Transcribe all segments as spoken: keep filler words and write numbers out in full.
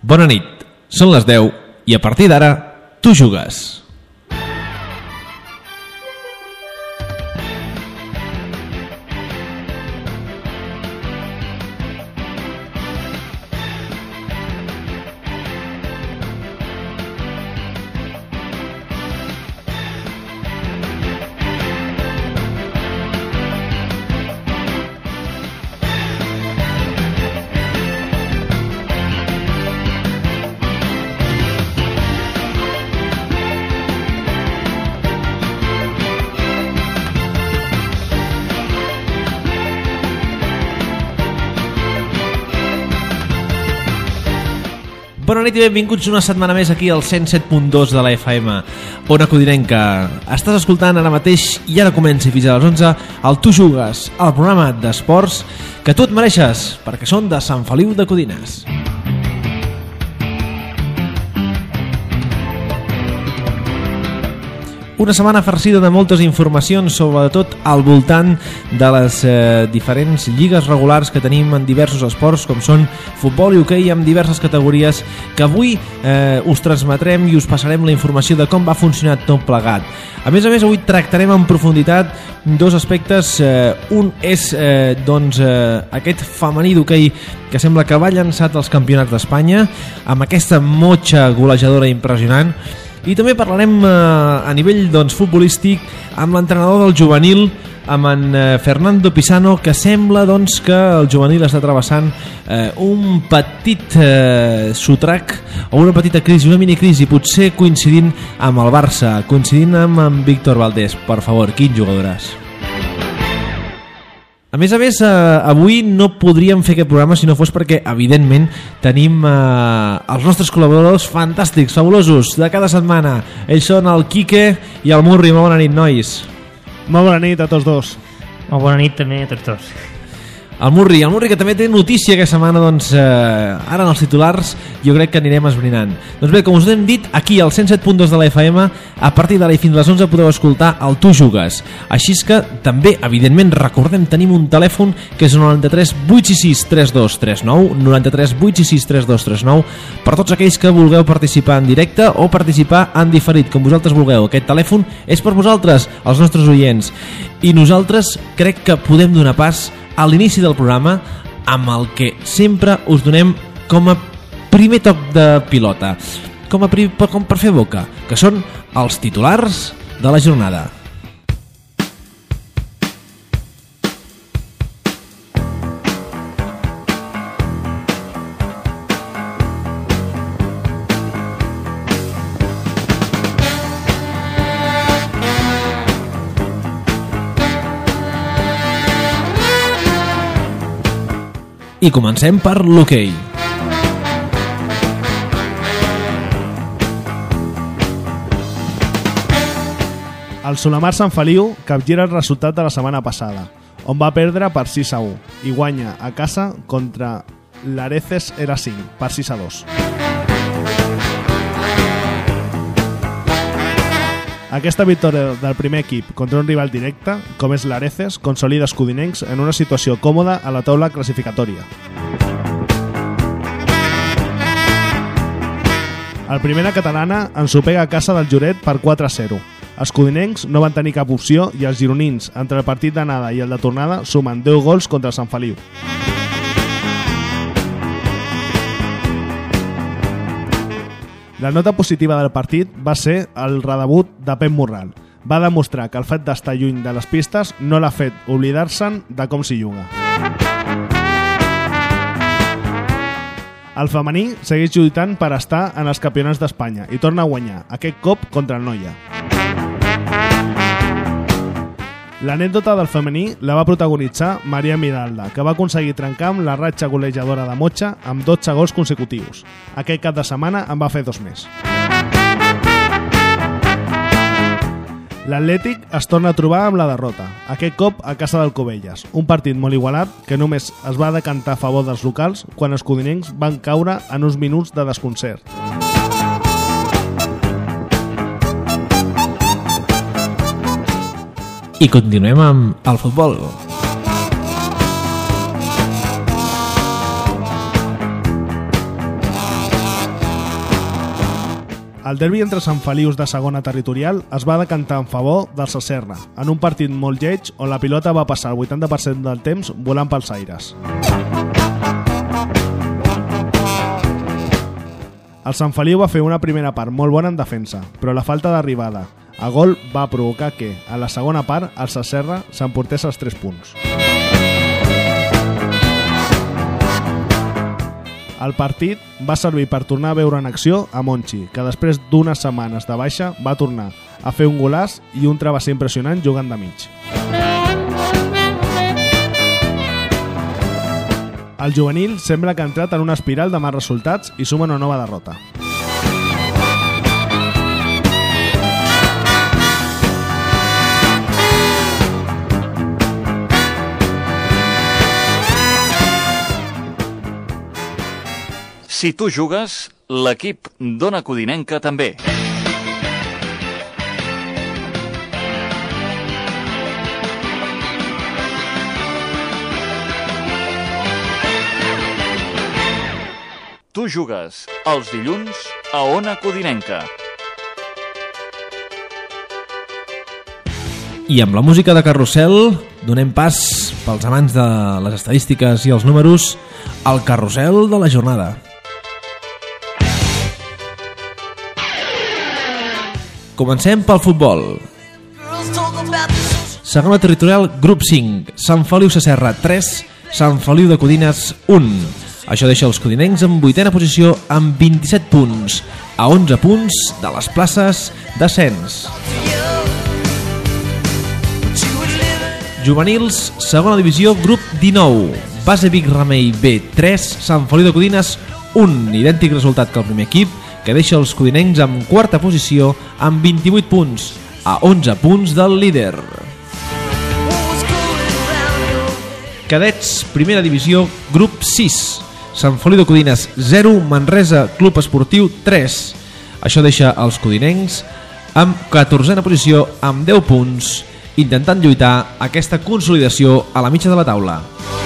Bona nit, són les deu i a partir d'ara tu jugues. Bona nit i benvinguts una setmana més aquí al cent set punt dos de la F M, Ona Codinenca. Estàs escoltant ara mateix i ara comença fins a les onze el Tu Jugues, el programa d'esports que tu et mereixes, perquè són de Sant Feliu de Codines. Una setmana farcida de moltes informacions, sobretot al voltant de les eh, diferents lligues regulars que tenim en diversos esports, com són futbol i hoquei amb diverses categories, que avui eh, us transmetrem i us passarem la informació de com va funcionar tot plegat. A més a més, avui tractarem en profunditat dos aspectes. Eh, un és eh, doncs, eh, aquest femení d'hoquei que sembla que va llançat als campionats d'Espanya amb aquesta motxa golejadora impressionant. I també parlarem eh, a nivell doncs, futbolístic amb l'entrenador del juvenil, amb en eh, Fernando Pisano, que sembla doncs, que el juvenil està travessant eh, un petit eh, sotrac o una petita crisi, una minicrisi, potser coincidint amb el Barça, coincidint amb en Víctor Valdés. Per favor, quin jugadoràs! A més a més, eh, avui no podríem fer aquest programa si no fos perquè, evidentment, tenim eh, els nostres col·laboradors fantàstics, fabulosos, de cada setmana. Ells són el Quique i el Murri. Molt bona nit, nois. Molt bona nit a tots dos. Molt bona nit també a tots dos. El Murri, el Murri que també té notícia aquesta setmana, doncs eh, ara en els titulars jo crec que anirem esbrinant. Doncs bé, com us hem dit, aquí al cent set punt dos de la F M, a partir d'ara i fins a les onze podeu escoltar el Tu Jugues. Així que també, evidentment, recordem, tenim un telèfon que és el noranta-tres vuit sis sis tres dos tres nou, noranta-tres vuit sis sis tres dos tres nou, per tots aquells que vulgueu participar en directe o participar en diferit, com vosaltres vulgueu. Aquest telèfon és per vosaltres, els nostres oients, i nosaltres crec que podem donar pas a l'inici del programa amb el que sempre us donem com a primer toc de pilota, com, a pri com per fer boca, que són els titulars de la jornada. I comencem per l'hoquei. El Solamar Sant Feliu capgira el resultat de la setmana passada, on va perdre per sis a u i guanya a casa contra l'Areces era cinc per sis a dos. Aquesta victòria del primer equip contra un rival directe, com és l'Areces, consolida els codinencs en una situació còmoda a la taula classificatòria. El Primera Catalana ensopega a casa del Lloret per quatre a zero. Els codinencs no van tenir cap opció i els gironins, entre el partit d'anada i el de tornada, sumen deu gols contra el Sant Feliu. La nota positiva del partit va ser el redebut de Pep Morral. Va demostrar que el fet d'estar lluny de les pistes no l'ha fet oblidar-se'n de com s'hi juga. El femení segueix lluitant per estar en els campionats d'Espanya i torna a guanyar, aquest cop contra el Noia. L'anècdota del femení la va protagonitzar Maria Miralda, que va aconseguir trencar amb la ratxa golejadora de Motxa amb dotze gols consecutius. Aquest cap de setmana en va fer dos més. L'Atlètic es torna a trobar amb la derrota, aquest cop a casa del Covelles, un partit molt igualat que només es va decantar a favor dels locals quan els codinencs van caure en uns minuts de desconcert. I continuem amb el futbol. El derbi entre Sant Felius de segona territorial es va decantar en favor del Sasserra, en un partit molt lleig on la pilota va passar el vuitanta per cent del temps volant pels aires. El Sant Feliu va fer una primera part molt bona en defensa, però la falta d'arribada a gol va provocar que, a la segona part, el Sasserra s'emportés els tres punts. El partit va servir per tornar a veure en acció a Monchi, que després d'unes setmanes de baixa va tornar a fer un golaç i un travesser impressionant jugant de mig. El juvenil sembla que ha entrat en una espiral de mals resultats i suma una nova derrota. Si tu jugues, l'equip d'Ona Codinenca també. Tu jugues els dilluns a Ona Codinenca. I amb la música de Carrusel donem pas, pels amants de les estadístiques i els números, al Carrusel de la jornada. Comencem pel futbol. Segona territorial, grup cinc, Sant Feliu Sasserra tres, Sant Feliu de Codines un. Això deixa els codinencs en vuitena posició amb vint-i-set punts, a onze punts de les places d'ascens. Juvenils, segona divisió, grup dinou, Base Vic Remei B tres, Sant Feliu de Codines un, idèntic resultat que el primer equip, que deixa els codinencs en quarta posició amb vint-i-vuit punts, a onze punts del líder. Cadets, primera divisió, grup sis, Sant Feliu de Codines zero, Manresa Club Esportiu tres. Això deixa els codinencs en catorzena posició amb deu punts, intentant lluitar aquesta consolidació a la mitja de la taula.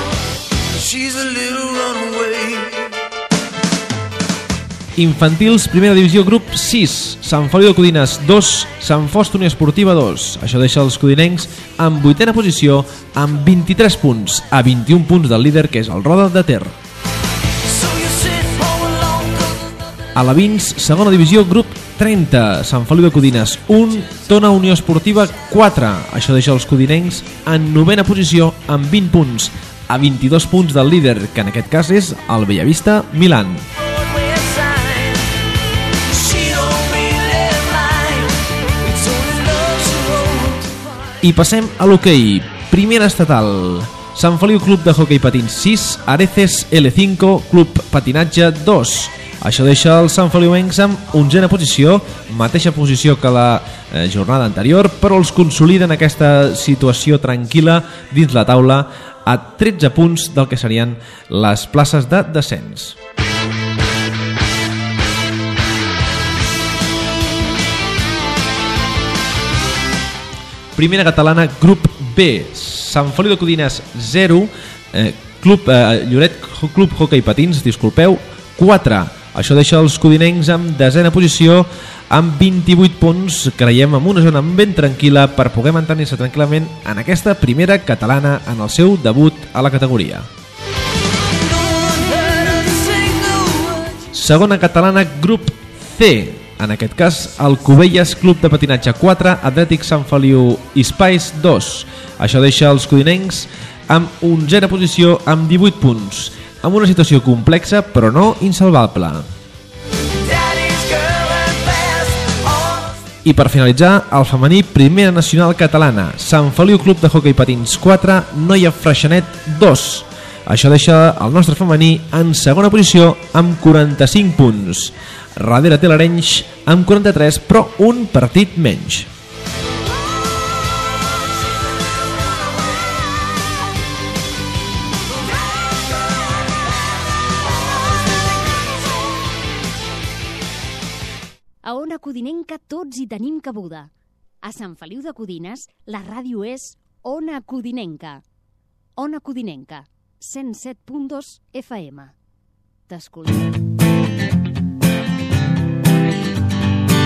Infantils, primera divisió, grup sis, Sant Feliu de Codines dos, Sant Fost Unió Esportiva dos. Això deixa els codinencs en vuitena posició amb vint-i-tres punts, a vint-i-un punts del líder, que és el Roda de Ter. Alevins, segona divisió, grup trenta, Sant Feliu de Codines un, Tona Unió Esportiva quatre. Això deixa els codinencs en novena posició amb vint punts, a vint-i-dos punts del líder, que en aquest cas és el Bellavista Milan. I passem a l'hoquei. Primera estatal. Sant Feliu Club de Hockey Patins sis, Areces L cinco, Club Patinatge dos. Això deixa els santfeliuencs amb onzena posició, mateixa posició que la eh, jornada anterior, però els consoliden aquesta situació tranquil·la dins la taula a tretze punts del que serien les places de descens. Primera catalana, grup B, Sant Feliu de Codines zero, eh, Club eh, Lloret Club Hockey Patins, disculpeu, quatre. Això deixa els codinencs amb desena posició amb vint-i-vuit punts, creiem en una zona ben tranquil·la per poder mantenir-se tranquil·lament en aquesta primera catalana en el seu debut a la categoria. Segona catalana, grup C. En aquest cas, el Cubelles Club de Patinatge quatre, Atlètic Sant Feliu Espais dos. Això deixa els codinencs amb onzena posició amb divuit punts, amb una situació complexa però no insalvable. I per finalitzar, el femení, primera nacional catalana, Sant Feliu Club de Hockey Patins quatre, Noia Freixenet dos. Això deixa el nostre femení en segona posició amb quaranta-cinc punts. Darrere té l'Arenys amb quaranta-tres, però un partit menys. A Ona Codinenca tots hi tenim cabuda. A Sant Feliu de Codines la ràdio és Ona Codinenca. Ona Codinenca, cent set punt dos F M. T'escoltem.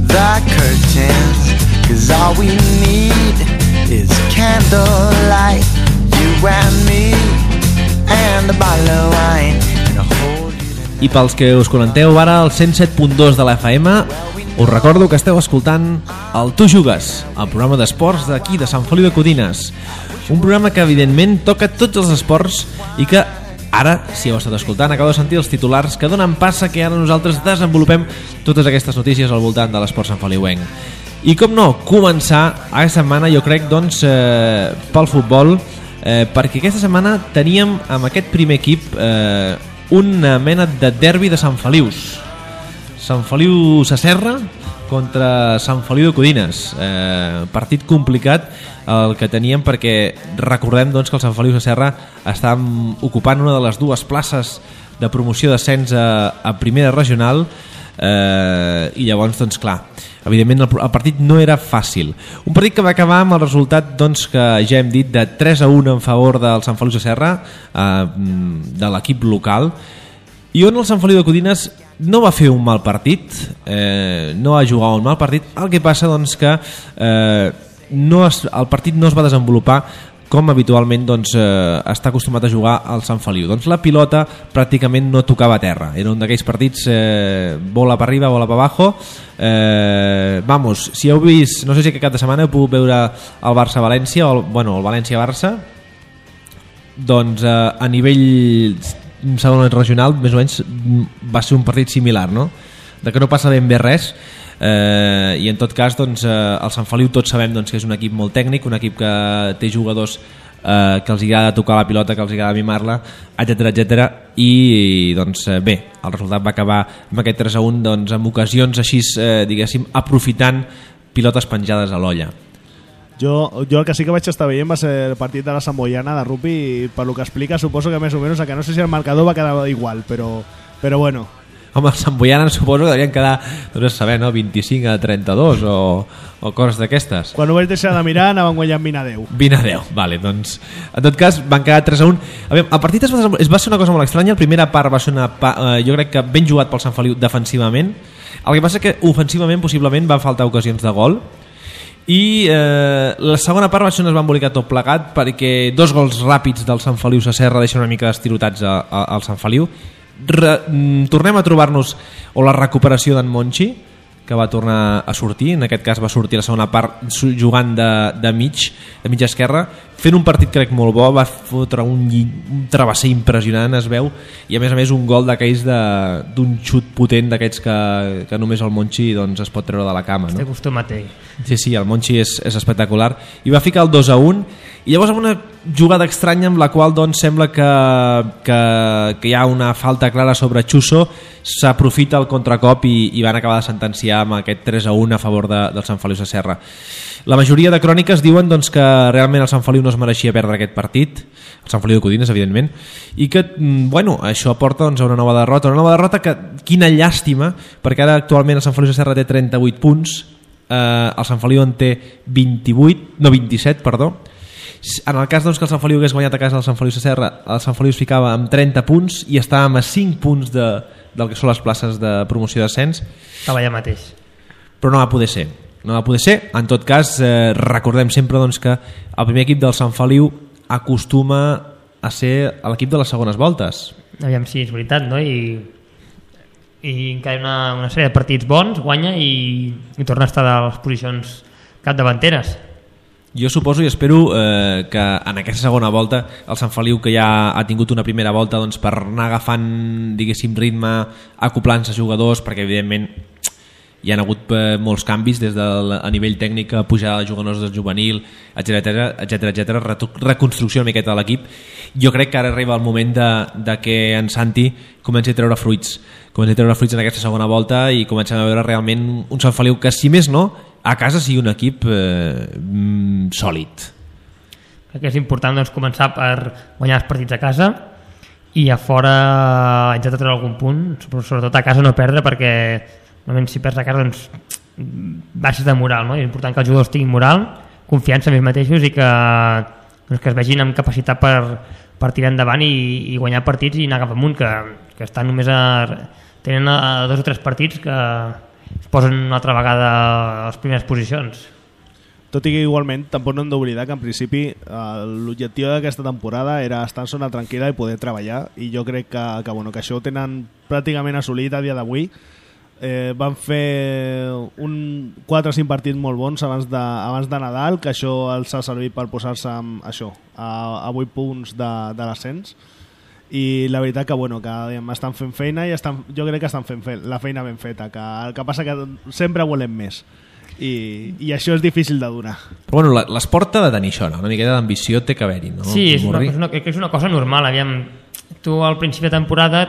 the curtains, 'cause all we need is candlelight, you and me, and a bottle of wine, and a hold you. I pels que us connecteu ara al cent set punt dos de la F M, us recordo que esteu escoltant el Tu Jugues, el programa d'esports d'aquí de Sant Feliu de Codines. Un programa que evidentment toca tots els esports i que ara, si heu estat escoltant, acabo de sentir els titulars que donen passa que ara nosaltres desenvolupem totes aquestes notícies al voltant de l'esport santfeliuenc. I com no, començar aquesta setmana jo crec doncs eh, pel futbol, eh, perquè aquesta setmana teníem amb aquest primer equip eh, una mena de derbi de Sant Felius. Sant Feliu Sasserra contra Sant Feliu de Codines, eh, partit complicat el que teníem, perquè recordem doncs, que el Sant Feliu Sasserra està ocupant una de les dues places de promoció d'ascens a, a primera regional, eh, i llavors doncs clar, evidentment el, el partit no era fàcil, un partit que va acabar amb el resultat doncs, que ja hem dit de tres a un en favor del Sant Feliu Sasserra, eh, de l'equip local, i on el Sant Feliu de Codines no va fer un mal partit, eh, no va jugar un mal partit. El que passa doncs que eh, no es, el partit no es va desenvolupar com habitualment doncs, eh, està acostumat a jugar al Sant Feliu. Doncs la pilota pràcticament no tocava a terra, era un d'aquells partits eh, bola per arriba, bola per abajo, eh, vamos, si heu vist, no sé si aquest cap de setmana heu pogut veure el Barça-València o el, bueno, el València-Barça, doncs eh, a nivell segon regional més o menys va ser un partit similar, no? De que no passa ben bé res, eh, i en tot cas doncs, eh, el Sant Feliu tots sabem doncs, que és un equip molt tècnic, un equip que té jugadors eh, que els agrada tocar la pilota, que els agrada mimar-la, etcètera etcètera, i doncs bé, el resultat va acabar amb aquest tres a un doncs, amb ocasions així, eh, diguéssim, aprofitant pilotes penjades a l'olla. Jo, jo el que sí que vaig estar veient va ser el partit de la Samboiana de rugby, i per lo que explica suposo que més o menys, que no sé si el marcador va quedar igual, però, però bueno. Home, el Samboiana suposo que devien quedar, no sé saber, no? vint-i-cinc a trenta-dos o, o coses d'aquestes. Quan ho vaig deixar de mirar anaven guanyant vint a deu. vint a deu, vale, doncs en tot cas van quedar tres a un. A veure, el partit es va, es va ser una cosa molt estranya. La primera part va ser una eh, jo crec que ben jugat pel Sant Feliu defensivament. El que passa que ofensivament possiblement van faltar ocasions de gol, i eh, la segona part va ser on es va embolicar tot plegat, perquè dos gols ràpids del Sant Feliu Sasserra deixen una mica estirotats a, a, al Sant Feliu. Re, tornem a trobar-nos o la recuperació d'en Monchi, que va tornar a sortir, en aquest cas va sortir a la segona part jugant de, de mig, de mitja esquerra, fent un partit crec molt bo, va fotre un, un travesser impressionant, es veu, i a més a més un gol d'aquells d'un xut potent d'aquests que, que només el Monchi doncs, es pot treure de la cama, no? Té acostumat ell. Sí, sí, el Monchi és, és espectacular, i va ficar el dos a un, i llavors amb una jugada estranya amb la qual doncs, sembla que, que, que hi ha una falta clara sobre Chuso, s'aprofita el contracop i, i van acabar de sentenciar amb aquest tres a un a favor de, del Sant Feliu Sasserra. La majoria de cròniques diuen doncs, que realment el Sant Feliu no es mereixia perdre aquest partit, el Sant Feliu de Codines evidentment, i que bueno, això porta doncs, a una nova derrota, una nova derrota que quina llàstima, perquè ara actualment el Sant Feliu Sasserra té trenta-vuit punts, eh, el Sant Feliu en té vint-i-vuit, no vint-i-set, perdó. En el cas doncs, que el Sant Feliu hagués guanyat a casa del Sant Feliu Sasserra, el Sant Feliu es ficava amb trenta punts i estàvem a cinc punts de, del que són les places de promoció d'ascens. Estava allà mateix. Però no va poder ser. No va poder ser. En tot cas, eh, recordem sempre doncs, que el primer equip del Sant Feliu acostuma a ser l'equip de les segones voltes. Aviam si és veritat, no? I, i encara una, una sèrie de partits bons, guanya i, i torna a estar a les posicions capdavanteres. Jo suposo i espero eh, que en aquesta segona volta el Sant Feliu, que ja ha tingut una primera volta doncs, per anar agafant diguéssim ritme, acoplant-se jugadors, perquè evidentment hi ha hagut eh, molts canvis des del, a nivell tècnic, pujada de jugadors del juvenil, etcètera etcètera etcètera, reconstrucció una miqueta de l'equip. Jo crec que ara arriba el moment de, de que en Santi comenci a treure fruits comenci a treure fruits en aquesta segona volta i comencem a veure realment un Sant Feliu que, si més no, a casa sigui un equip eh, mm, sòlid. Crec que és important doncs, començar per guanyar els partits a casa i a fora intentar treure algun punt, sobretot a casa no perdre, perquè normalment si perds a casa doncs, baixes de moral, no? És important que els jugadors tinguin moral, confiança en ells mateixos i que, doncs, que es vegin amb capacitat per, per tirar endavant i, i guanyar partits i anar cap amunt, que, que estan només a, tenen a dos o tres partits que es posen una altra vegada a les primeres posicions. Tot i que igualment tampoc no hem d'oblidar que en principi eh, l'objectiu d'aquesta temporada era estar en zona tranquil·la i poder treballar, i jo crec que, que, bueno, que això ho tenen pràcticament assolit a dia d'avui. Eh, van fer un quatre o cinc partits molt bons abans de, abans de Nadal, que això els ha servit per posar-se amb això, a, a vuit punts de, de l'ascens, i la veritat que, bueno, que diguem, estan fent feina i estan, jo crec que estan fent fe, la feina ben feta, que el que passa que sempre volem més. I, i això és difícil de donar. Però bueno, l'esport ha de tenir això, no? Una miqueta d'ambició té que haver-hi, no? Sí, és una, és, una, és una cosa normal. Aviam, tu al principi de temporada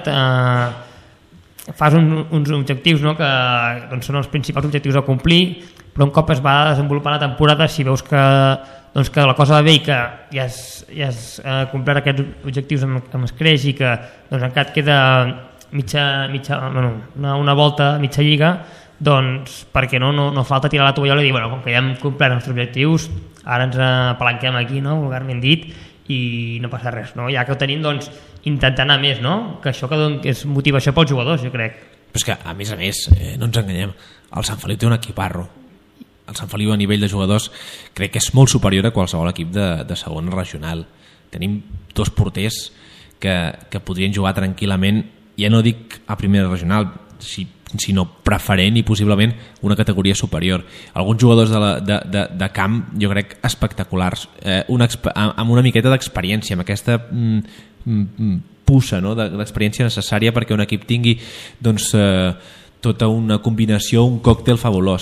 eh, fas un, uns objectius, no? Que doncs, són els principals objectius a complir, però un cop es va desenvolupar la temporada, si veus que, doncs, que la cosa va bé i que ja has, ja has eh, complert aquests objectius amb, amb escreix i que doncs, encara et queda mitja, mitja, bueno, una, una volta, mitja lliga, doncs perquè no, no, no falta tirar la tovallola i dir, bueno, com que ja hem complert els nostres objectius, ara ens apalanquem aquí, no? Vulgarment dit, i no passa res, no? Ja que ho tenim, doncs intentar anar més, no? Que això que, doncs, és motivació pels jugadors, jo crec. Però és que, a més a més, eh, no ens enganyem, el Sant Feliu té un equiparro. El Sant Feliu a nivell de jugadors crec que és molt superior a qualsevol equip de, de segona regional. Tenim dos porters que, que podrien jugar tranquil·lament, ja no dic a primera regional, si sinó preferent i possiblement una categoria superior. Alguns jugadors de, la, de, de, de camp jo crec espectaculars, eh, una, amb una miqueta d'experiència, amb aquesta mm, mm, puça, no? de l'experiència necessària perquè un equip tingui doncs, eh, tota una combinació, un còctel fabulós.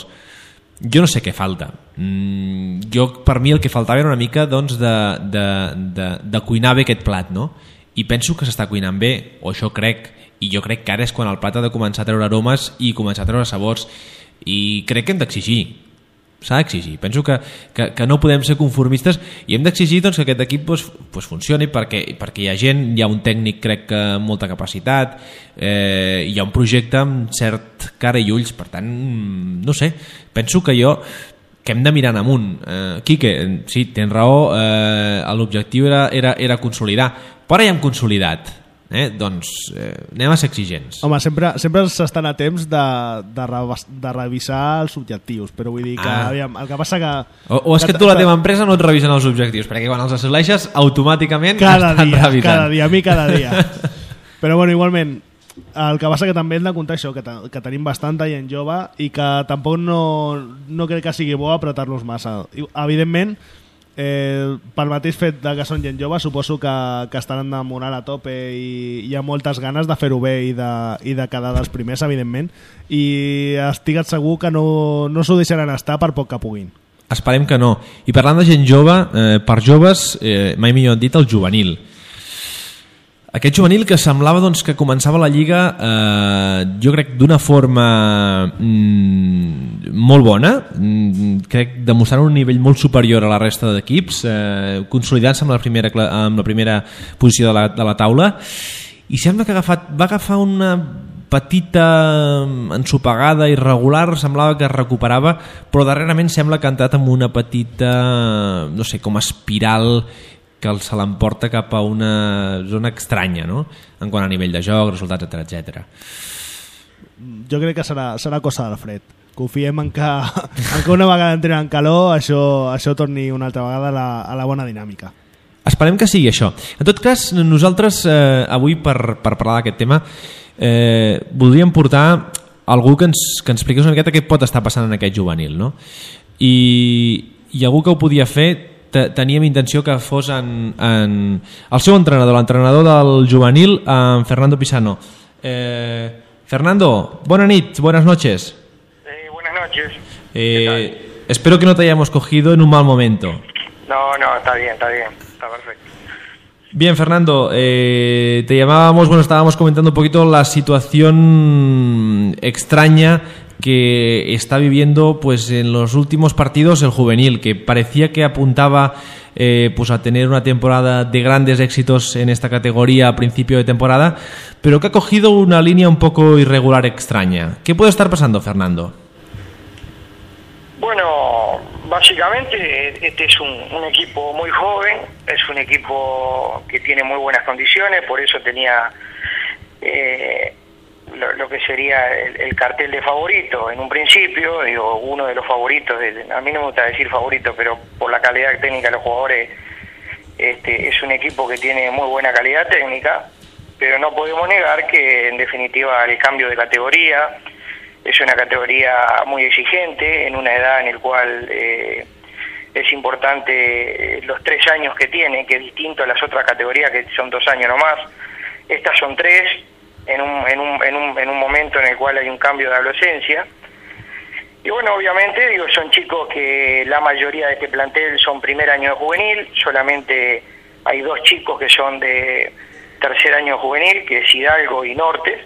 Jo no sé què falta. Mm, jo, per mi el que faltava era una mica doncs, de, de, de, de cuinar bé aquest plat, no? I penso que s'està cuinant bé, o això crec, i jo crec que ara és quan el plat ha de començar a treure aromes i començar a treure sabors, i crec que hem d'exigir, s'ha d'exigir. Penso que, que, que no podem ser conformistes i hem d'exigir doncs, que aquest equip doncs, doncs funcioni perquè, perquè hi ha gent, hi ha un tècnic crec que amb molta capacitat, eh, hi ha un projecte amb cert cara i ulls, per tant no sé, penso que jo que hem de mirar en amunt. eh, Quique, sí, tens raó, eh, l'objectiu era, era, era consolidar, però ja hem consolidat. Eh? Doncs eh, anem a ser exigents. Home, sempre, sempre s'estan a temps de, de, re, de revisar els objectius, però vull dir que ah. aviam, el que passa que... O, o és que, que tu la teva empresa no et revisen els objectius, perquè quan els assoleixes automàticament cada estan dia, revisant. Cada dia, a mi cada dia. Però bueno, igualment, el que passa que també hem de comptar això, que, que tenim bastanta gent jove i que tampoc no, no crec que sigui bo apretar-los massa. Evidentment, Eh, pel mateix fet de que són gent jove, suposo que, que estan enamorant a tope i hi ha moltes ganes de fer-ho bé i de, i de quedar dels primers, evidentment, i estic segur que no, no s'ho deixaran estar per poc que puguin. Esperem que no. I parlant de gent jove, eh, per joves, eh, mai millor dit el juvenil. Aquest juvenil que semblava doncs, que començava la Lliga eh, jo crec d'una forma mm, molt bona, mm, crec demostrant un nivell molt superior a la resta d'equips, eh, consolidant-se amb, la primera, amb la primera posició de la, de la taula, i sembla que ha agafat, va agafar una petita ensopegada irregular, semblava que es recuperava, però darrerament sembla que ha entrat en una petita, no sé, com espiral que se l'emporta cap a una zona estranya, no? En quant a nivell de joc, resultats, etcètera, etcètera. Jo crec que serà, serà cosa del fred. Confiem en que, en que una vegada entrem en calor això, això torni una altra vegada a la, a la bona dinàmica. Esperem que sigui això. En tot cas, nosaltres eh, avui per, per parlar d'aquest tema eh, voldríem portar algú que ens, que ens expliqués una miqueta què pot estar passant en aquest juvenil, no? I, i algú que ho podia fer, teníem intenció que fos en, en el seu entrenador, l'entrenador del juvenil, en Fernando Pisano. Eh, Fernando, buena nit, buenas noches. Eh, buenas noches. Eh, espero que no te hayamos cogido en un mal momento. No, no, está bien, está bien, está perfecto. Bien, Fernando, eh, te llamábamos, bueno, estábamos comentando un poquito la situación extraña que está viviendo pues en los últimos partidos el juvenil, que parecía que apuntaba eh, pues a tener una temporada de grandes éxitos en esta categoría a principio de temporada, pero que ha cogido una línea un poco irregular, extraña. ¿Qué puede estar pasando, Fernando? Bueno, básicamente este es un, un equipo muy joven, es un equipo que tiene muy buenas condiciones, por eso tenía eh, lo, lo que sería el, el cartel de favorito en un principio, digo, uno de los favoritos, de, a mí no me gusta decir favorito, pero por la calidad técnica de los jugadores, este, es un equipo que tiene muy buena calidad técnica, pero no podemos negar que en definitiva el cambio de categoría es una categoría muy exigente, en una edad en la cual eh, es importante los tres años que tiene, que es distinto a las otras categorías que son dos años nomás. Estas son tres, en un, en un, en un, en un momento en el cual hay un cambio de adolescencia. Y bueno, obviamente, digo, son chicos que la mayoría de este plantel son primer año de juvenil, solamente hay dos chicos que son de tercer año de juvenil, que es Hidalgo y Norte.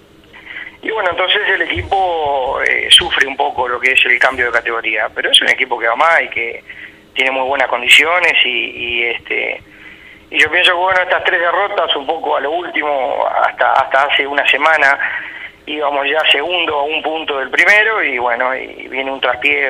Y bueno, entonces el equipo eh, sufre un poco lo que es el cambio de categoría, pero es un equipo que va más y que tiene muy buenas condiciones y, y este y yo pienso que bueno, estas tres derrotas un poco a lo último, hasta hasta hace una semana íbamos ya segundo a un punto del primero y bueno, y viene un traspié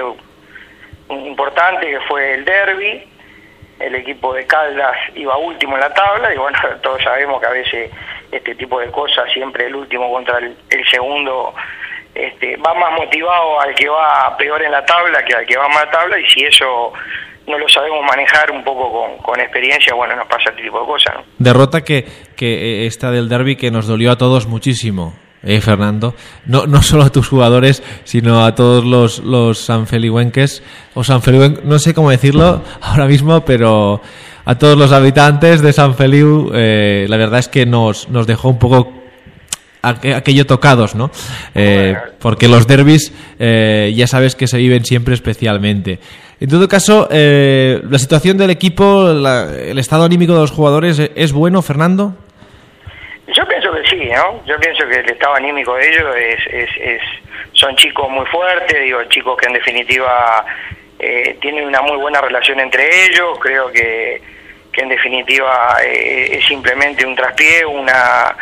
importante que fue el derbi. El equipo de Caldas iba último en la tabla y bueno, todos sabemos que a veces este tipo de cosas, siempre el último contra el, el segundo, este, va más motivado al que va peor en la tabla que al que va más a la tabla, y si eso no lo sabemos manejar un poco con, con experiencia, bueno, nos pasa este tipo de cosas, ¿no? Derrota que, que esta del derbi que nos dolió a todos muchísimo. Eh, Fernando, no, no solo a tus jugadores, sino a todos los, los sanfeliuenques, o sanfeliuenques, no sé cómo decirlo ahora mismo, pero a todos los habitantes de San Feliu, eh, la verdad es que nos, nos dejó un poco aqu- aquello tocados, ¿no? Eh, porque los derbis, eh, ya sabes que se viven siempre especialmente. En todo caso, eh, la situación del equipo, la, el estado anímico de los jugadores, ¿es bueno, Fernando? Yo pienso que sí, ¿no? Yo pienso que el estado anímico de ellos es, es, es son chicos muy fuertes, digo, chicos que en definitiva eh, tienen una muy buena relación entre ellos. Creo que, que en definitiva eh, es simplemente un traspié, una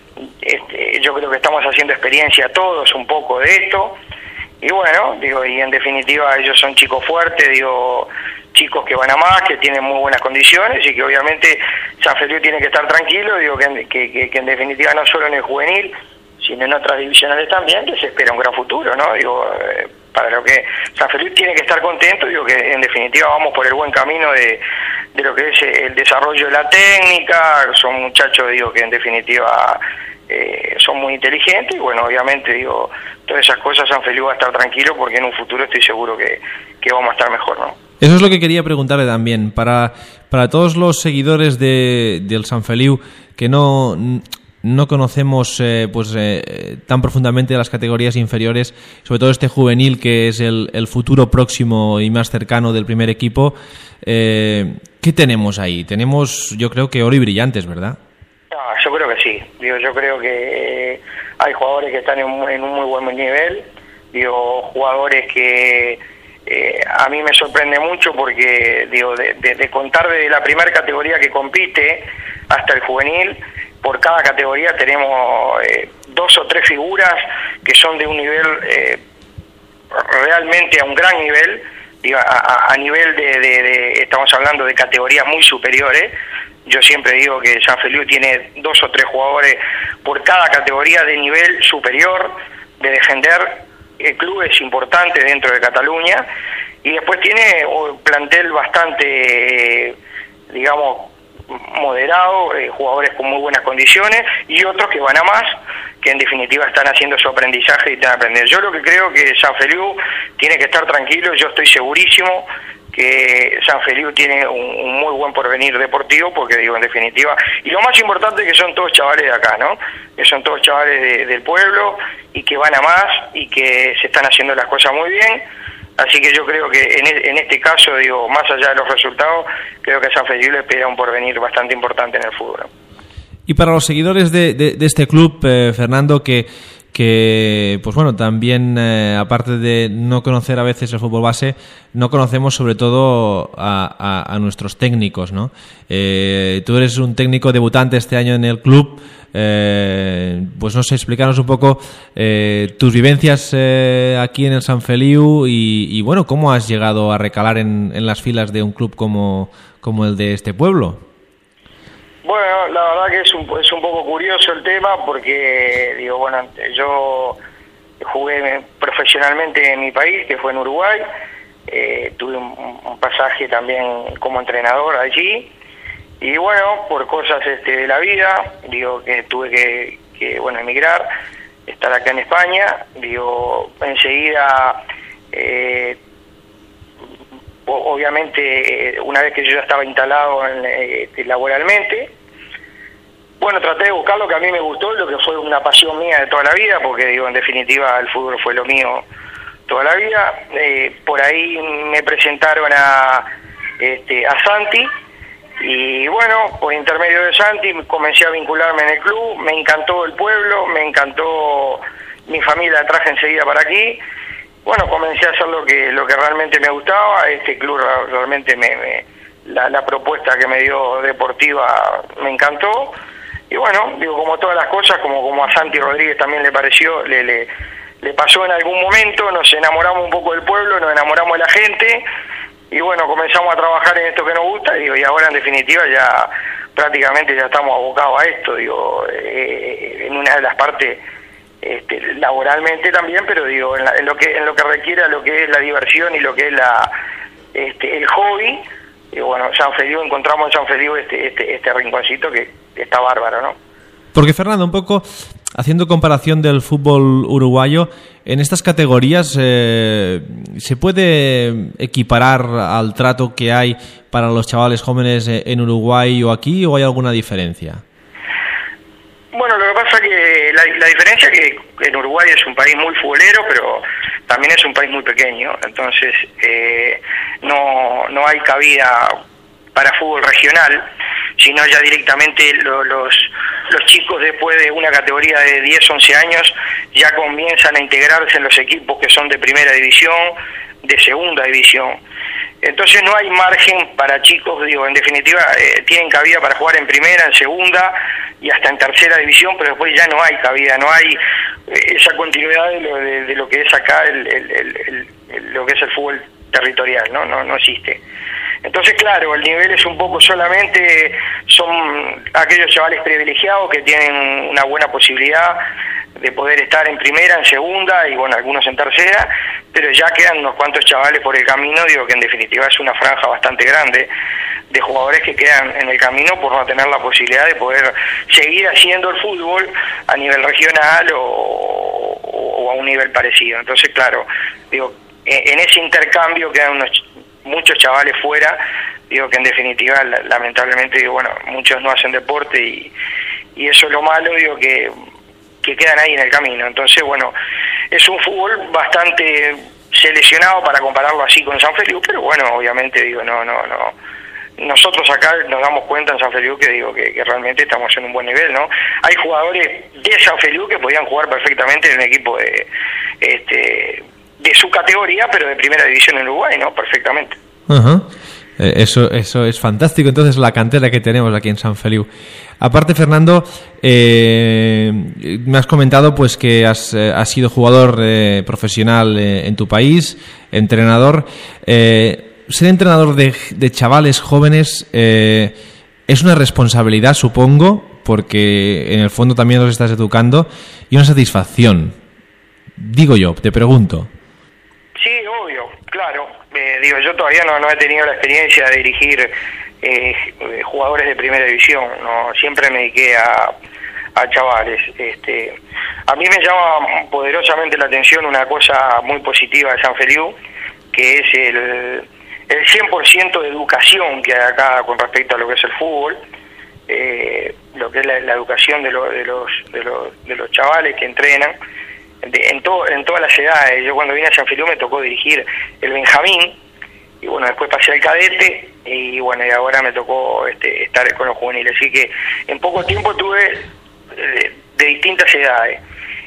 este, yo creo que estamos haciendo experiencia todos un poco de esto. Y bueno, digo, y en definitiva ellos son chicos fuertes, digo, chicos que van a más, que tienen muy buenas condiciones y que obviamente San Feliu tiene que estar tranquilo, digo, que, que, que, que en definitiva no solo en el juvenil, sino en otras divisionales también, que se espera un gran futuro, ¿no? Digo, eh, para lo que San Feliu tiene que estar contento, digo, que en definitiva vamos por el buen camino de, de lo que es el desarrollo de la técnica. Son muchachos, digo, que en definitiva eh, son muy inteligentes y bueno, obviamente, digo, todas esas cosas San Feliu va a estar tranquilo porque en un futuro estoy seguro que, que vamos a estar mejor, ¿no? Eso es lo que quería preguntarle también. Para, para todos los seguidores de, del San Feliu que no, no conocemos eh, pues eh, tan profundamente las categorías inferiores, sobre todo este juvenil que es el, el futuro próximo y más cercano del primer equipo, eh, ¿qué tenemos ahí? Tenemos, yo creo que oro y brillantes, ¿verdad? No, yo creo que sí. Digo, yo creo que eh, hay jugadores que están en, en un muy buen nivel. Digo, jugadores que Eh, a mí me sorprende mucho porque, digo, de, de, de contar desde la primera categoría que compite hasta el juvenil, por cada categoría tenemos eh, dos o tres figuras que son de un nivel eh, realmente a un gran nivel, digo, a, a nivel de, de, de, estamos hablando de categorías muy superiores. Yo siempre digo que San Feliu tiene dos o tres jugadores por cada categoría de nivel superior, de defender el club es importante dentro de Cataluña, y después tiene un plantel bastante, digamos, moderado, eh, jugadores con muy buenas condiciones y otros que van a más, que en definitiva están haciendo su aprendizaje y están aprendiendo. Yo lo que creo que San Feliu tiene que estar tranquilo. Yo estoy segurísimo que San Feliu tiene un, un muy buen porvenir deportivo, porque digo, en definitiva, y lo más importante es que son todos chavales de acá, ¿no? Que son todos chavales de, del pueblo y que van a más y que se están haciendo las cosas muy bien. Así que yo creo que en, en este caso, digo, más allá de los resultados, creo que a San Feliu le espera un porvenir bastante importante en el fútbol. Y para los seguidores de, de, de este club, eh, Fernando, que que pues bueno, también eh, aparte de no conocer a veces el fútbol base, no conocemos sobre todo a, a, a nuestros técnicos, ¿no? Eh, tú eres un técnico debutante este año en el club, eh, pues no sé, explícanos un poco eh, tus vivencias eh, aquí en el San Feliu y, y bueno, cómo has llegado a recalar en, en las filas de un club como, como el de este pueblo. Bueno, la verdad que es un, es un poco curioso el tema porque, digo, bueno, yo jugué profesionalmente en mi país, que fue en Uruguay, eh, tuve un, un pasaje también como entrenador allí, y bueno, por cosas este, de la vida, digo, que tuve que, que, bueno, emigrar, estar acá en España, digo, enseguida, eh, obviamente, una vez que yo ya estaba instalado en, eh, laboralmente, bueno, traté de buscar lo que a mí me gustó, lo que fue una pasión mía de toda la vida, porque digo, en definitiva, el fútbol fue lo mío toda la vida. Eh, por ahí me presentaron a, este, a Santi, y bueno, por intermedio de Santi comencé a vincularme en el club, me encantó el pueblo, me encantó mi familia, la traje enseguida para aquí. Bueno, comencé a hacer lo que lo que realmente me gustaba. Este club realmente me, me la, la propuesta que me dio deportiva me encantó. Y bueno, digo, como todas las cosas, como como a Santi Rodríguez también le pareció, le, le, le pasó en algún momento, nos enamoramos un poco del pueblo, nos enamoramos de la gente, y bueno, comenzamos a trabajar en esto que nos gusta, digo, y ahora en definitiva ya prácticamente ya estamos abocados a esto, digo, eh, en una de las partes este, laboralmente también, pero digo, en, la, en lo que en lo que requiere lo que es la diversión y lo que es la este, el hobby. Y bueno, San Feliu, encontramos en San Feliu este, este, este rinconcito que está bárbaro, ¿no? Porque, Fernando, un poco haciendo comparación del fútbol uruguayo, en estas categorías eh, ¿se puede equiparar al trato que hay para los chavales jóvenes en Uruguay o aquí, o hay alguna diferencia? Bueno, lo que pasa que la, la diferencia es que en Uruguay es un país muy futbolero, pero también es un país muy pequeño, entonces eh, no, no hay cabida para fútbol regional, sino ya directamente lo, los, los chicos después de una categoría de diez, once años ya comienzan a integrarse en los equipos que son de primera división, de segunda división. Entonces no hay margen para chicos, digo, en definitiva eh, tienen cabida para jugar en primera, en segunda y hasta en tercera división, pero después ya no hay cabida, no hay eh, esa continuidad de lo, de, de lo que es acá el, el, el, el, el, lo que es el fútbol territorial, ¿no? No, no existe. Entonces, claro, el nivel es un poco solamente, son aquellos chavales privilegiados que tienen una buena posibilidad de poder estar en primera, en segunda y bueno, algunos en tercera, pero ya quedan unos cuantos chavales por el camino, digo que en definitiva es una franja bastante grande de jugadores que quedan en el camino por no tener la posibilidad de poder seguir haciendo el fútbol a nivel regional o, o, o a un nivel parecido. Entonces, claro, digo, en ese intercambio quedan unos muchos chavales fuera, digo que en definitiva lamentablemente digo, bueno, muchos no hacen deporte y, y eso es lo malo, digo que que quedan ahí en el camino. Entonces, bueno, es un fútbol bastante seleccionado para compararlo así con San Feliu, pero bueno, obviamente digo, no, no, no. Nosotros acá nos damos cuenta en San Feliu que digo que, que realmente estamos en un buen nivel, ¿no? Hay jugadores de San Feliu que podían jugar perfectamente en un equipo de este de su categoría, pero de primera división en Uruguay, ¿no? Perfectamente. Uh-huh. Eh, eso, eso es fantástico. Entonces, la cantera que tenemos aquí en San Feliu. Aparte, Fernando, eh, me has comentado pues que has, eh, has sido jugador eh, profesional eh, en tu país, entrenador. Eh, ser entrenador de, de chavales jóvenes eh, es una responsabilidad, supongo, porque en el fondo también los estás educando, y una satisfacción. Digo yo, te pregunto. Sí, obvio, claro. Eh, digo, yo todavía no, no he tenido la experiencia de dirigir eh, jugadores de primera división, no, siempre me dediqué a, a chavales. Este, a mí me llama poderosamente la atención una cosa muy positiva de San Feliu, que es el, el cien por ciento de educación que hay acá con respecto a lo que es el fútbol, eh, lo que es la, la educación de, lo, de, los, de, los, de los chavales que entrenan. De, en, to, en todas las edades. Yo cuando vine a San Feliu me tocó dirigir el Benjamín y bueno, después pasé al cadete y bueno, y ahora me tocó este, estar con los juveniles, así que en poco tiempo tuve de, de distintas edades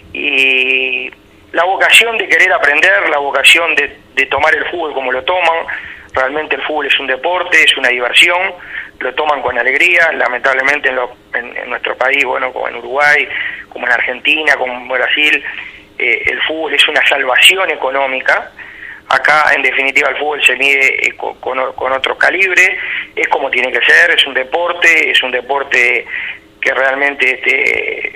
y la vocación de querer aprender, la vocación de, de tomar el fútbol como lo toman. Realmente el fútbol es un deporte, es una diversión, lo toman con alegría. Lamentablemente en, lo, en, en nuestro país, bueno, como en Uruguay, como en Argentina, como en Brasil, eh, el fútbol es una salvación económica. acá en definitiva el fútbol se mide eh, con, con, con otro calibre, es como tiene que ser, es un deporte, es un deporte que realmente este,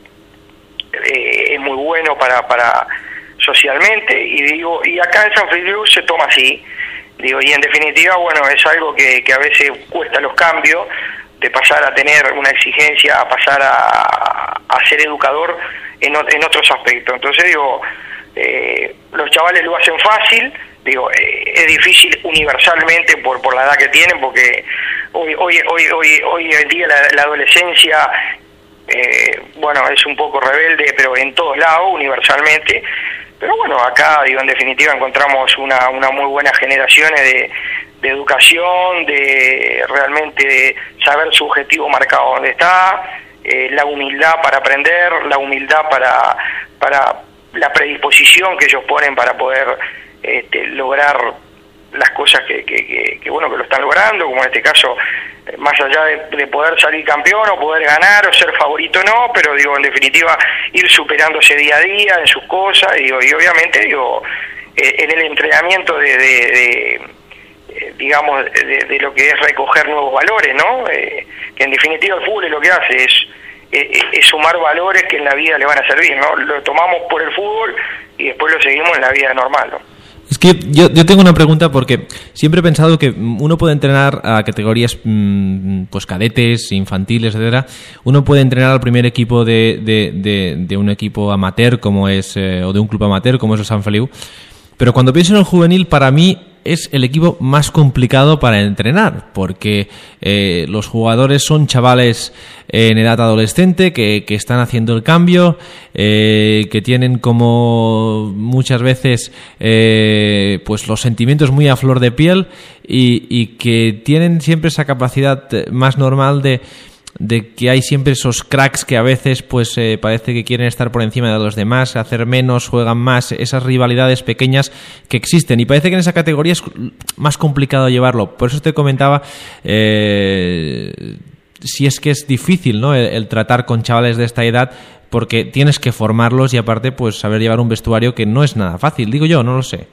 eh, es muy bueno para, para socialmente, y digo, y acá en San Feliu se toma así, digo, y en definitiva, bueno, es algo que, que a veces cuesta los cambios, de pasar a tener una exigencia, a pasar a, a ser educador en, en otros aspectos. Entonces digo, eh, los chavales lo hacen fácil, digo, eh, es difícil universalmente por, por la edad que tienen, porque hoy hoy hoy hoy hoy en día la, la adolescencia, eh, bueno, es un poco rebelde, pero en todos lados, universalmente. Pero bueno, acá, digo, en definitiva encontramos una, una muy buena generación de, de educación, de realmente saber su objetivo marcado donde está, eh, la humildad para aprender, la humildad para, para la predisposición que ellos ponen para poder este, lograr las cosas que, que, que, que, bueno, que lo están logrando, como en este caso, eh, más allá de, de poder salir campeón o poder ganar o ser favorito, no, pero digo, en definitiva, ir superándose día a día en sus cosas, digo, y obviamente, digo, eh, en el entrenamiento de, de, de eh, digamos, de, de lo que es recoger nuevos valores, ¿no? Eh, que en definitiva el fútbol es lo que hace, es, es, es sumar valores que en la vida le van a servir, ¿no? Lo tomamos por el fútbol y después lo seguimos en la vida normal, ¿no? Es que yo, yo tengo una pregunta, porque siempre he pensado que uno puede entrenar a categorías mmm, pues cadetes, infantiles, etcétera. Uno puede entrenar al primer equipo de, de, de, de un equipo amateur como es eh, o de un club amateur como es el San Feliu. Pero cuando pienso en el juvenil, para mí es el equipo más complicado para entrenar, porque eh, los jugadores son chavales en edad adolescente que, que están haciendo el cambio, eh, que tienen como muchas veces eh, pues los sentimientos muy a flor de piel y, y que tienen siempre esa capacidad más normal de de que hay siempre esos cracks que a veces pues eh, parece que quieren estar por encima de los demás, hacer menos, juegan más, esas rivalidades pequeñas que existen, y parece que en esa categoría es más complicado llevarlo. Por eso te comentaba eh, si es que es difícil, ¿no?, el, el tratar con chavales de esta edad, porque tienes que formarlos y aparte pues saber llevar un vestuario que no es nada fácil, digo yo, no lo sé.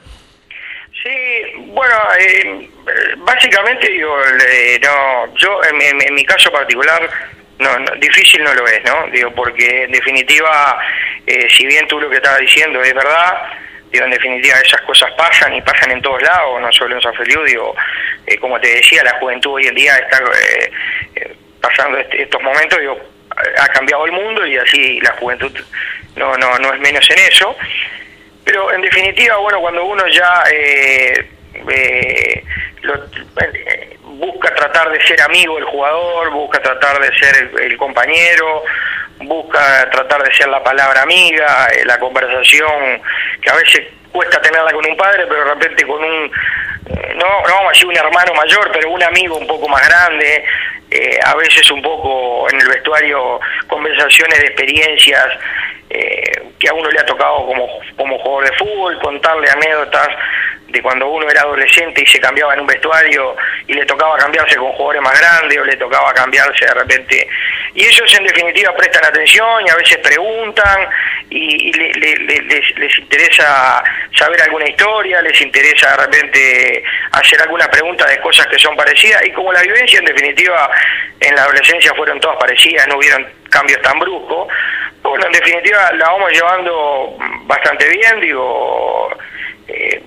Sí, bueno, eh, básicamente digo, eh, no, yo en, en, en mi caso particular, no, no, difícil no lo es, ¿no? Digo, porque en definitiva, eh, si bien tú lo que estabas diciendo es verdad, digo, en definitiva esas cosas pasan y pasan en todos lados, no solo en San Feliu, digo, eh, como te decía, la juventud hoy en día está eh, eh, pasando este, estos momentos, digo, ha cambiado el mundo y así la juventud no, no, no es menos en eso. Pero en definitiva, bueno, cuando uno ya eh, eh, lo, eh, busca tratar de ser amigo del jugador, busca tratar de ser el, el compañero, busca tratar de ser la palabra amiga, eh, la conversación que a veces cuesta tenerla con un padre, pero de repente con un, eh, no, no vamos a decir un hermano mayor, pero un amigo un poco más grande, eh, a veces un poco en el vestuario, conversaciones de experiencias, Eh, que a uno le ha tocado como, como jugador de fútbol, contarle anécdotas de cuando uno era adolescente y se cambiaba en un vestuario y le tocaba cambiarse con jugadores más grandes o le tocaba cambiarse de repente, y ellos en definitiva prestan atención y a veces preguntan y, y le, le, le, les, les interesa saber alguna historia, les interesa de repente hacer alguna pregunta de cosas que son parecidas, y como la vivencia en definitiva en la adolescencia fueron todas parecidas, no hubieron cambios tan bruscos, bueno, en definitiva la vamos llevando bastante bien, digo, eh,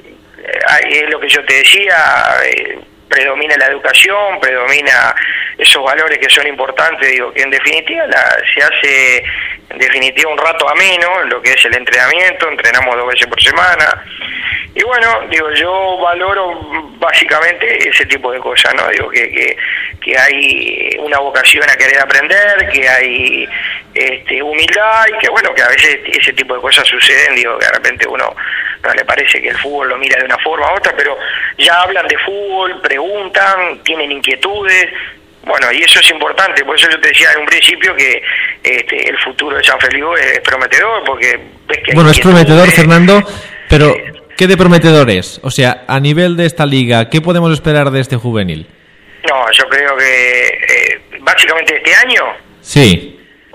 es lo que yo te decía, eh, predomina la educación, predomina esos valores que son importantes, digo, que en definitiva la, se hace en definitiva un rato ameno en lo que es el entrenamiento, entrenamos dos veces por semana, y bueno, digo, yo valoro básicamente ese tipo de cosas, ¿no? Digo, que, que, que hay una vocación a querer aprender, que hay este, humildad, y que bueno, que a veces ese tipo de cosas suceden, digo, que de repente uno no le parece que el fútbol lo mira de una forma u otra, pero ya hablan de fútbol, preguntan, tienen inquietudes. Bueno, y eso es importante, por eso yo te decía en un principio que este, el futuro de San Feliu es prometedor, porque ves que bueno, es prometedor, Fernando, pero ¿qué de prometedor es? O sea, a nivel de esta liga, ¿qué podemos esperar de este juvenil? No, yo creo que eh, básicamente este año. Sí.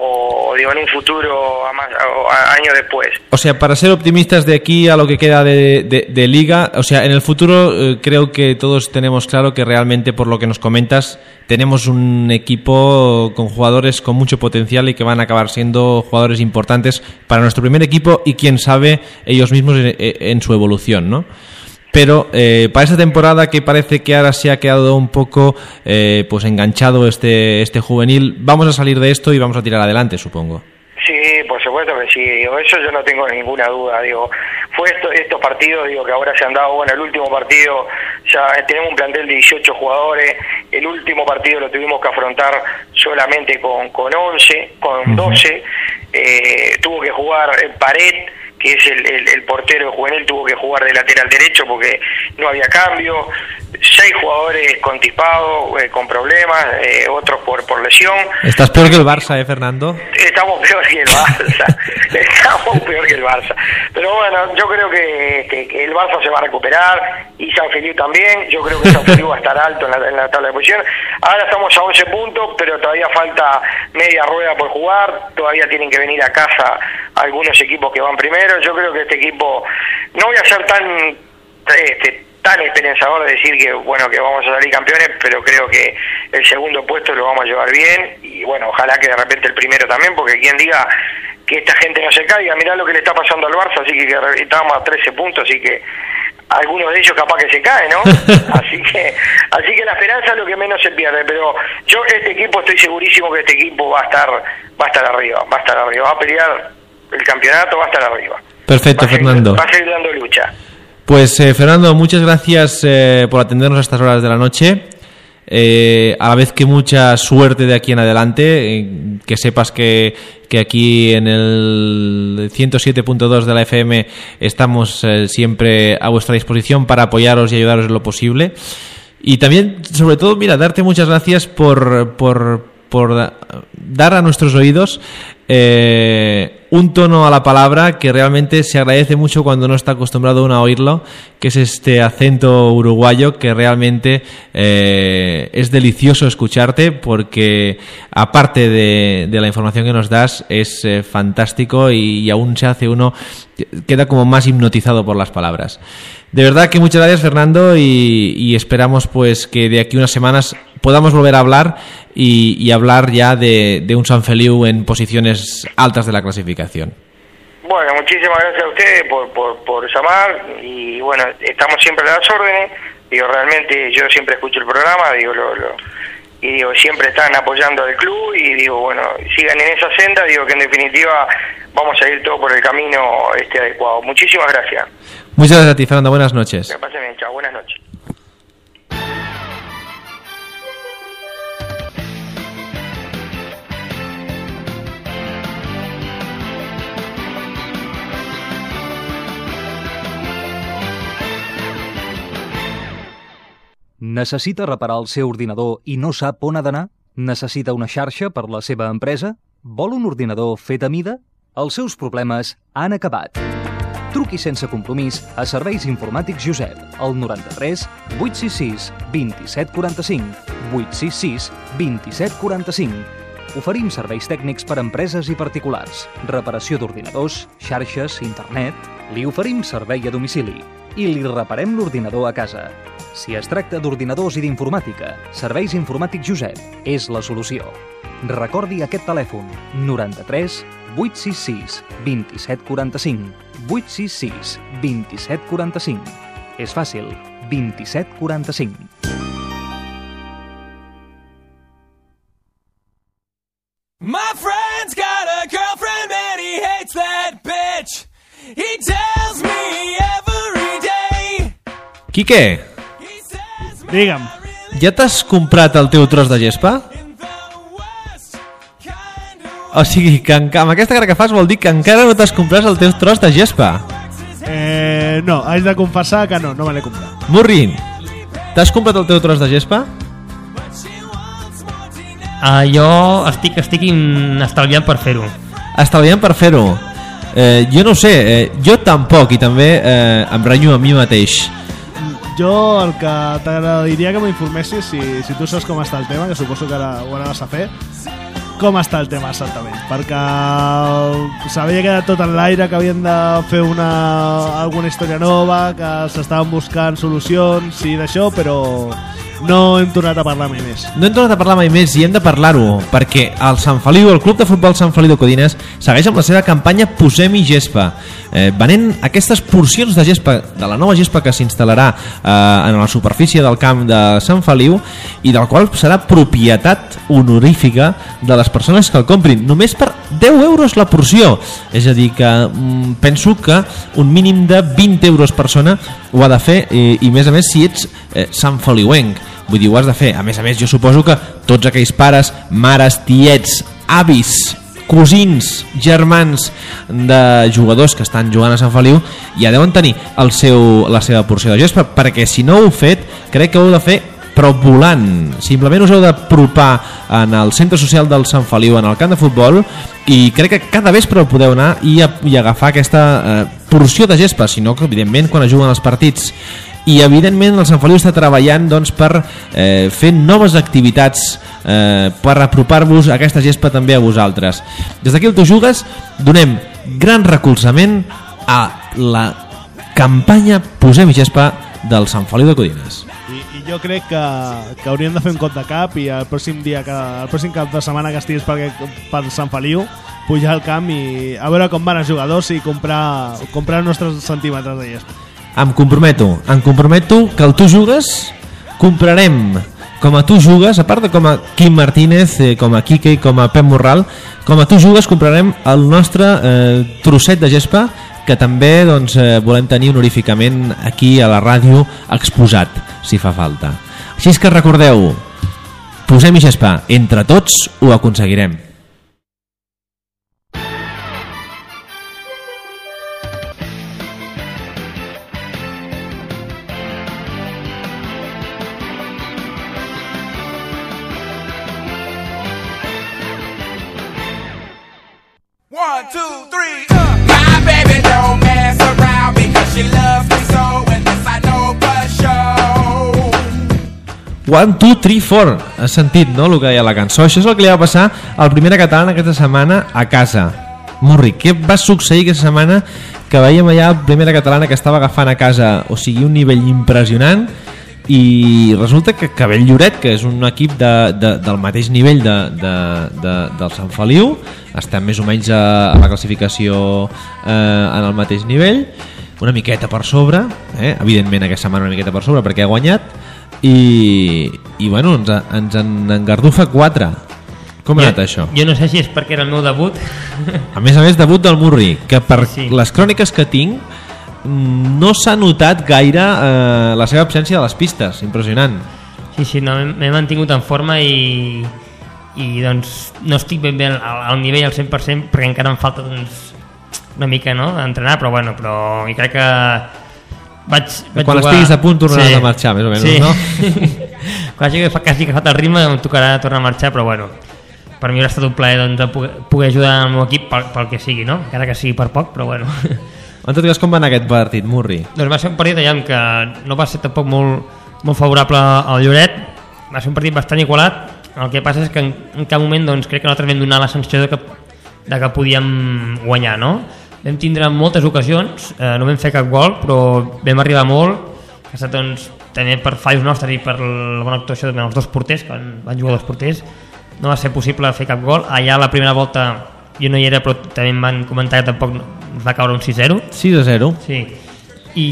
o digo en un futuro a más, a, a años después. O sea, para ser optimistas de aquí a lo que queda de, de, de liga, o sea, en el futuro eh, creo que todos tenemos claro que realmente, por lo que nos comentas, tenemos un equipo con jugadores con mucho potencial y que van a acabar siendo jugadores importantes para nuestro primer equipo y quién sabe ellos mismos en, en su evolución, ¿no? Pero eh, para esta temporada, que parece que ahora se ha quedado un poco eh, pues enganchado este este juvenil, vamos a salir de esto y vamos a tirar adelante, supongo. Sí, por supuesto que sí, digo, eso yo no tengo ninguna duda, digo, fue esto, estos partidos, digo, que ahora se han dado, bueno, el último partido, ya tenemos un plantel de dieciocho jugadores, el último partido lo tuvimos que afrontar solamente con, con once, con doce, eh, tuvo que jugar Pared, que es el, el, el portero de juvenil, tuvo que jugar de lateral derecho porque no había cambio, seis jugadores constipados, eh, con problemas, eh, otros por, por lesión. Estás peor que el Barça, ¿eh, Fernando? Estamos peor que el Barça, estamos peor que el Barça. Pero bueno, yo creo que, que, que el Barça se va a recuperar y San Feliu también. Yo creo que San Feliu va a estar alto en la, en la tabla de posiciones. Ahora estamos a once puntos, pero todavía falta media rueda por jugar. Todavía tienen que venir a casa algunos equipos que van primero. Yo creo que este equipo, no voy a ser tan este, tan esperanzador de decir que bueno que vamos a salir campeones, pero creo que el segundo puesto lo vamos a llevar bien y bueno, ojalá que de repente el primero también, porque quien diga que esta gente no se caiga, mirá lo que le está pasando al Barça, así que, que estábamos a trece puntos, así que algunos de ellos capaz que se caen, ¿no? Así que así que la esperanza es lo que menos se pierde, pero yo este equipo estoy segurísimo que este equipo va a estar va a estar arriba, va a estar arriba, va a pelear el campeonato, va a estar arriba. Perfecto, va a seguir, Fernando. Va a seguir dando lucha. Pues eh, Fernando, muchas gracias eh, por atendernos a estas horas de la noche. Eh, a la vez que mucha suerte de aquí en adelante, eh, que sepas que, que aquí en el ciento siete punto dos de la F M estamos eh, siempre a vuestra disposición para apoyaros y ayudaros en lo posible. Y también, sobre todo, mira, darte muchas gracias por, por, por dar a nuestros oídos eh, un tono a la palabra que realmente se agradece mucho cuando no está acostumbrado uno a oírlo, que es este acento uruguayo que realmente eh, es delicioso escucharte, porque aparte de, de la información que nos das es eh, fantástico y, y aún se hace uno, queda como más hipnotizado por las palabras. De verdad que muchas gracias, Fernando, y, y esperamos pues que de aquí unas semanas podamos volver a hablar y, y hablar ya de, de un San Feliu en posiciones altas de la clasificación. Bueno, muchísimas gracias a ustedes por, por, por llamar y bueno, estamos siempre a las órdenes. Digo, realmente yo siempre escucho el programa, digo, lo, lo, y digo, siempre están apoyando al club y digo, bueno, sigan en esa senda, digo que en definitiva vamos a ir todo por el camino este adecuado. Muchísimas gracias. Muchas gracias a ti, Fernando. Buenas noches. Que pasen bien, chao, buenas noches. Necessita reparar el seu ordinador i no sap on ha d'anar? Necessita una xarxa per la seva empresa? Vol un ordinador fet a mida? Els seus problemes han acabat. Truqui sense compromís a Serveis Informàtics Josep, al noranta-tres vuit sis sis vint set quaranta-cinc, vuit sis sis vint set quaranta-cinc. Oferim serveis tècnics per a empreses i particulars, reparació d'ordinadors, xarxes, internet. Li oferim servei a domicili i li reparem l'ordinador a casa. Si es tracta d'ordinadors i d'informàtica, Serveis Informàtics Josep és la solució. Recordi aquest telèfon noranta-tres vuit sis sis vint set quaranta-cinc, vuit sis sis vint set quaranta-cinc. És fàcil, vint set quaranta-cinc. My friend's got a girlfriend and he hates that bitch. He tells me every day. Quique, Digue'm. ja t'has comprat el teu tros de gespa? O sigui, que enca- amb aquesta cara que fas vol dir que encara no t'has comprat el teu tros de gespa. Eh, no, haig de confessar que no, no me l'he comprat. Murrin, t'has comprat el teu tros de gespa? Uh, jo estic, estic in- estalviant per fer-ho. Estalviant per fer-ho. Eh, jo no ho sé, eh, jo tampoc, i també eh, em renyo a mi mateix. Jo el que t'agradaria que m'informessis, si, si tu saps com està el tema, que suposo que ara ho anaves a fer, com està el tema exactament, perquè s'havia quedat tot en l'aire, que havien de fer una, alguna història nova, que s'estaven buscant solucions i d'això, però no hem tornat a parlar mai més. No hem tornat a parlar mai més i hem de parlar-ho, perquè el Sant Feliu, el Club de Futbol Sant Feliu de Codines, segueix amb la seva campanya Posem-hi gespa, eh, venent aquestes porcions de gespa, de la nova gespa que s'instal·larà eh, en la superfície del camp de Sant Feliu i del qual serà propietat honorífica de les persones que el comprin, només per deu euros la porció. És a dir, que mm, penso que un mínim de vint euros persona ho ha de fer, i, i més a més si ets eh, Sant Feliuenc. Vull dir, ho has de fer. A més a més, jo suposo que tots aquells pares, mares, tiets, avis, cosins, germans de jugadors que estan jugant a Sant Feliu ja deuen tenir el seu, la seva porció de gespa, perquè si no ho heu fet, crec que ho heu de fer però volant. Simplement us heu d'apropar en el centre social del Sant Feliu, en el camp de futbol, i crec que cada vespre podeu anar i, a, i agafar aquesta eh, porció de gespa, sinó que evidentment quan es juguen els partits. I evidentment el Sant Feliu està treballant doncs, per eh, fer noves activitats eh, per apropar-vos a aquesta gespa també a vosaltres. Des d'aquí el Tu Jugues donem gran recolzament a la campanya Posem-hi gespa del Sant Feliu de Codines. I, i jo crec que, que hauríem de fer un cop de cap i el pròxim dia que, el pròxim cap de setmana que estiguis per, per Sant Feliu, pujar al camp i a veure com van els jugadors i comprar, comprar els nostres centímetres de gespa. Em comprometo, em comprometo que el Tu Jugues comprarem, com a Tu Jugues, a part de com a Quim Martínez, eh, com a Quique i com a Pep Morral, com a Tu Jugues comprarem el nostre eh, trosset de gespa que també doncs, eh, volem tenir honoríficament aquí a la ràdio exposat, si fa falta. Així és que recordeu, Posem-hi gespa, entre tots ho aconseguirem. One, two, three, uh. My baby don't mess around because she loves me so, and this I know for sure. One, two, three, four. Has sentit, no?, el que deia la cançó. Això és el que li va passar al Primera Catalana aquesta setmana a casa. Murri, què va succeir aquesta setmana que veiem allà el Primera Catalana que estava agafant a casa, o sigui, un nivell impressionant, i resulta que Cabell Lloret, que és un equip de, de, del mateix nivell de, de, de, del Sant Feliu, està més o menys a, a la classificació eh, en el mateix nivell, una miqueta per sobre, eh? Evidentment aquesta setmana una miqueta per sobre perquè ha guanyat, i, i bueno, ens, ens en engardufa quatre. Com ha jo, anat això? Jo no sé si és perquè era el meu debut. A més a més, debut del Murri, que per sí. les cròniques que tinc no s'ha notat gaire eh, la seva absència de les pistes. Impressionant. Sí, sí, no, m'he mantingut en forma i, i doncs no estic ben bé al, al nivell al cent per cent perquè encara em falta doncs, una mica, no?, d'entrenar, però bueno, però jo crec que vaig, vaig quan jugar... estiguis a punt tornaràs sí. a marxar, més o menys, sí. no? Quan hagi quasi agafat el ritme em tocarà tornar a marxar, però bueno, per mi haurà estat un plaer doncs, poder, poder ajudar el meu equip pel, pel que sigui, no? Encara que sigui per poc, però bueno. En tot cas, com va anar aquest partit, Murri? Doncs va ser un partit allà que no va ser tampoc molt, molt favorable al Lloret, va ser un partit bastant igualat. El que passa és que en, en cap moment doncs, crec que nosaltres vam donar la sensació de que, de que podíem guanyar, no? Vam tindre moltes ocasions, eh, no vam fer cap gol, però vam arribar molt, que ha estat doncs, també per fallos nostres i per la bona actuació dels dos porters, que van, van jugar dos porters, no va ser possible fer cap gol. Allà la primera volta jo no hi era, però també em van comentar que tampoc ens va caure un sis zero. sis a zero. Sí. I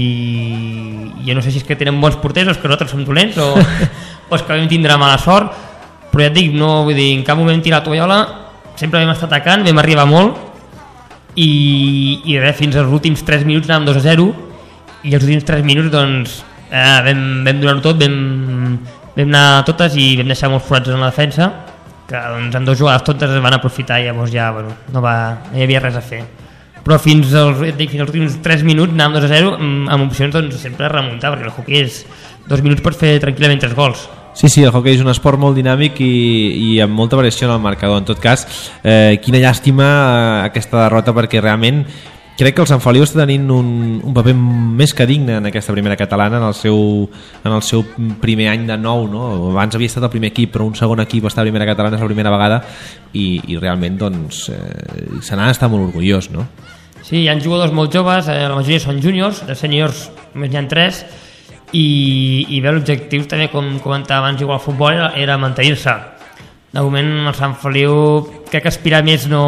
jo no sé si és que tenen bons porters o és que nosaltres som dolents o, o és que vam tindre mala sort, però ja et dic, no, vull dir, en cap moment tirar la tovallola, sempre vam estar atacant, vam arribar molt i, i res, fins als últims tres minuts anàvem dos a zero i els últims tres minuts doncs eh, vam, vam donar-ho tot, vam, vam anar a totes i vam deixar molts forats en la defensa que doncs, en dues jugades totes es van aprofitar i llavors ja bueno, no, va, no hi havia res a fer, però fins als, dic, fins als últims tres minuts anàvem dos a zero amb, amb opcions doncs, sempre a remuntar, perquè el hoquei és dos minuts per fer tranquil·lament tres gols. Sí, sí, el hoquei és un esport molt dinàmic i, i amb molta variació en el marcador. En tot cas, eh, quina llàstima eh, aquesta derrota, perquè realment crec que el Sant Feliu està tenint un, un paper més que digne en aquesta primera catalana en el seu, en el seu primer any de nou, no? Abans havia estat el primer equip, però un segon equip està a primera catalana, és la primera vegada, i, i realment doncs, eh, se n'ha d'estar molt orgullós, no? Sí, hi ha jugadors molt joves, eh, la majoria són júniors, de sèniors només n'hi ha tres, i, i bé, l'objectiu també, com comentava abans, igual al futbol, era, era mantenir-se. De moment el Sant Feliu crec que aspirar més no,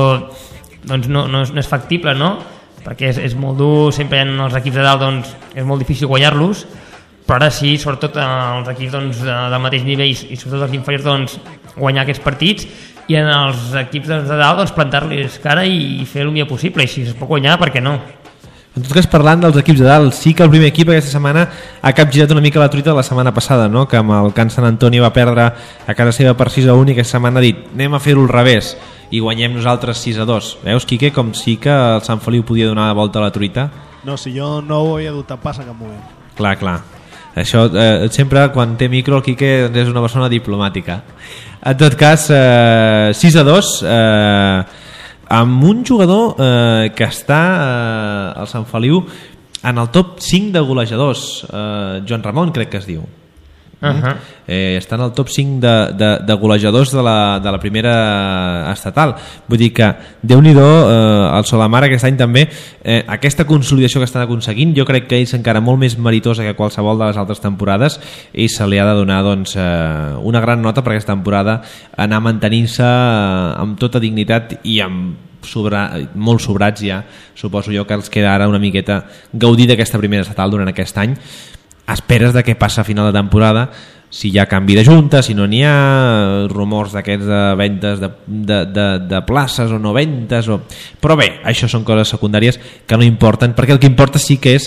doncs no, no, és, no és factible, no? Perquè és, és molt dur, sempre hi ha els equips de dalt, doncs és molt difícil guanyar-los, però ara sí, sobretot els equips doncs, del mateix nivell i sobretot els inferiors, doncs, guanyar aquests partits, i en els equips de dalt doncs, plantar-los cara i fer el millor possible, i si es pot guanyar, per què no? En tot cas, parlant dels equips de dalt, sí que el primer equip aquesta setmana ha capgirat una mica la truita la setmana passada, no? Que amb el Can Sant Antoni va perdre a casa seva per sis a un i aquesta setmana ha dit anem a fer-ho al revés i guanyem nosaltres sis a dos. Veus, Quique, com sí que el Sant Feliu podia donar la volta a la truita? No, si jo no ho havia dut pas en cap moment. Clar, clar. Això, eh, sempre quan té micro el Quique és una persona diplomàtica. En tot cas, eh, sis a dos, eh, amb un jugador eh, que està eh, al Sant Feliu en el top cinc de golejadors, eh, Joan Ramon crec que es diu. Uh-huh. eh, està en el top cinc de, de, de golejadors de la, de la primera estatal. Vull dir que Déu-n'hi-do, eh, el Solamar aquest any també, eh, aquesta consolidació que estan aconseguint, jo crec que és encara molt més meritosa que qualsevol de les altres temporades, i se li ha de donar doncs, eh, una gran nota per aquesta temporada, anar mantenint-se eh, amb tota dignitat i amb sobra, molt sobrats ja, suposo jo que els queda ara una miqueta gaudir d'aquesta primera estatal durant aquest any. Esperes de què passa a final de temporada, si hi ha canvi de junta, si no n'hi ha, rumors d'aquests de ventes de, de, de, de places o no ventes o... però bé, això són coses secundàries que no importen, perquè el que importa sí que és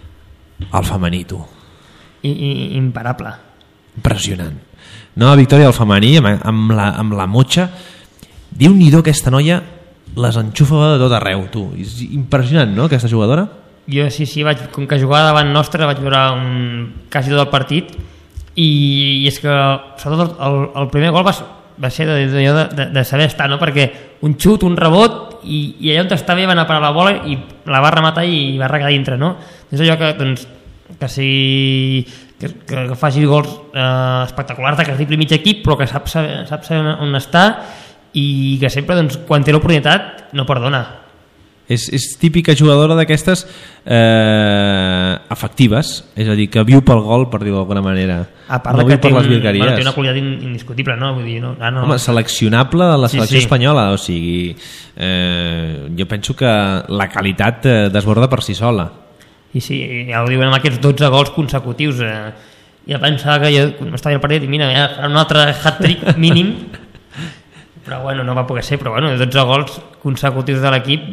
el femení, tu. I, i imparable. Impressionant. No, la victòria del femení amb, amb, la, amb la Motxa, Déu-n'hi-do, aquesta noia les enxufa de tot arreu, tu. És impressionant, no, aquesta jugadora? Jo sí, sí, vaig, com que jugava davant nostre vaig veure un, quasi tot el partit i, i és que sobretot el, el primer gol va, va ser de, de, de, de saber estar, no? Perquè un xut, un rebot i, i allà on estava ja va anar a parar la bola i la va rematar i va regar dintre, no? És allò que, doncs, que, si, que, que, que faci gols eh, espectaculars de que es tripli mig equip però que sap saber, sap saber on està i que sempre doncs, quan té l'oportunitat no perdona. És, és típica jugadora d'aquestes eh, efectives, és a dir, que viu pel gol, per dir-ho d'alguna manera. A part no que viu per les virgueries. Bueno, té una qualitat indiscutible, no? Vull dir, no, ah, no. Home, seleccionable de la selecció sí, sí. espanyola, o sigui, eh, jo penso que la qualitat eh, desborda per si sola. I sí, ja ho diuen amb aquests dotze gols consecutius. Eh, ja pensava que jo m'estava al partit i mira, ja farà un altre hat-trick mínim. Però bueno, no va poder ser, però bueno, dotze gols consecutius de l'equip,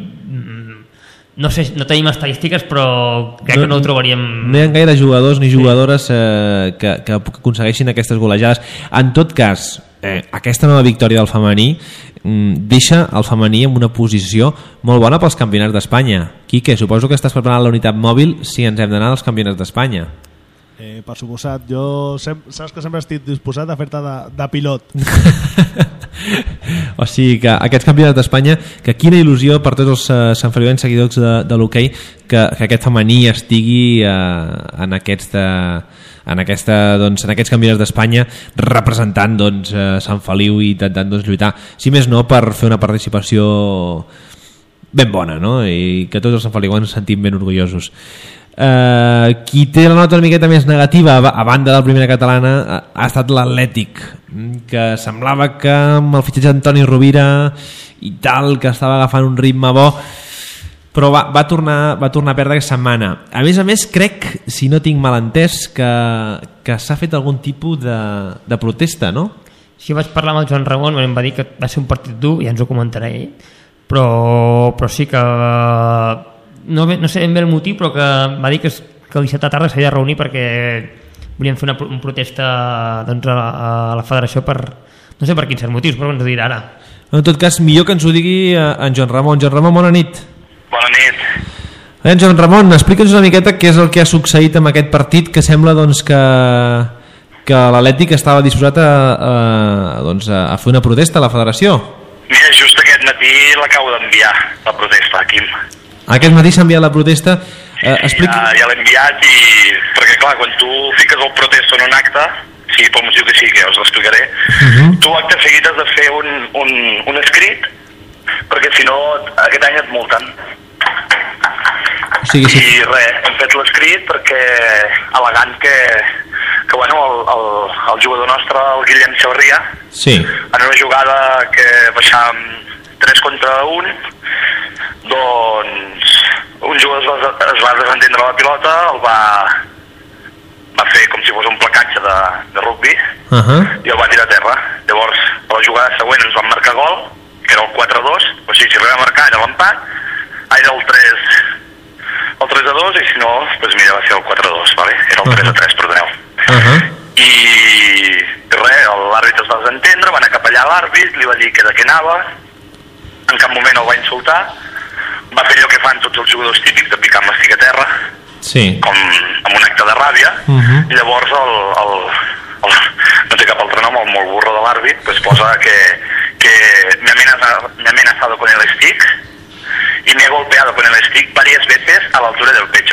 no sé, no tenim estadístiques, però crec no, que no ho trobaríem. No hi ha gaire jugadors ni jugadores eh, que, que aconsegueixin aquestes golejades. En tot cas, eh, aquesta nova victòria del femení mm, deixa el femení en una posició molt bona pels campionats d'Espanya. Quique, suposo que estàs preparant la unitat mòbil si ens hem d'anar als campionats d'Espanya. Eh, per suposat, jo sem- saps que sempre estic disposat a fer-te de, de pilot. O sigui que aquests campionats d'Espanya, que quina il·lusió per tots els uh, santfeliuencs seguidors de, de l'hoquei que, que aquest femení estigui uh, en, aquests de, en, aquesta, doncs, en aquests campionats d'Espanya representant doncs, uh, Sant Feliu i intentant doncs, lluitar, si més no per fer una participació ben bona, no? I que tots els santfeliuens ens sentim ben orgullosos. Uh, qui té la nota una miqueta més negativa a, a banda de la primera catalana ha, ha estat l'Atlètic, que semblava que amb el fitxatge d'Antoni Rovira i tal, que estava agafant un ritme bo, però va, va, tornar, va tornar a perdre aquesta setmana. A més a més crec, si no tinc mal entès, que, que s'ha fet algun tipus de, de protesta, no? Sí, vaig parlar amb el Joan Ramon, em va dir que va ser un partit dur, ja ens ho comentaré ell, però, però sí que no, no sé ben bé el motiu, però que va dir que, que el dissabte a tarda s'havia de reunir perquè volien fer una, una protesta doncs, a, a la federació per, no sé per quins motius, però ens ho dirà ara. En tot cas, millor que ens ho digui en Joan Ramon. Joan Ramon, bona nit. Bona nit. En Joan Ramon, explica'ns una miqueta què és el que ha succeït amb aquest partit, que sembla doncs, que, que l'Atlètic estava disposat a, a, doncs, a fer una protesta a la federació. Mira, just aquest matí l'acabo d'enviar, la protesta, Quim. Aquest matí s'ha enviat la protesta. Eh, expliqui... Ja, ja l'he enviat i... Perquè, clar, quan tu fiques el protesto en un acte, sigui pel motiu que sigui, que ja us l'explicaré, uh-huh. tu acte seguit has de fer un, un, un escrit, perquè si no aquest any et multen. Sí, sí. I res, hem fet l'escrit perquè al·legant que, que bueno, el, el, el jugador nostre, el Guillem Xavarria, sí. en una jugada que baixàvem tres contra un, doncs un jugador es va, es va desentendre la pilota, el va, va fer com si fos un placatge de, de rugby uh-huh. i el va tirar a terra. Llavors, a la jugada següent ens van marcar gol, que era el quatre a dos, o sigui, si arribava a marcar era l'empat, era el tres el tres a dos, i si no, doncs mira, va ser el quatre a dos, vale? Era el uh-huh. tres a tres, perdoneu. Uh-huh. I res, l'àrbit es va desentendre, va anar cap allà a l'àrbit, li va dir que de què anava, en cap moment el va insultar, va fer allò que fan tots els jugadors típics de picar amb l'estic a terra, sí. com amb un acte de ràbia, uh-huh. i llavors el, el, el, no té cap altre nom, el molt burro de l'àrbit, pues posa que, que me, amenaza, me ha amenazado con el stick y me ha golpeado con el stick varias veces a la altura del pecho.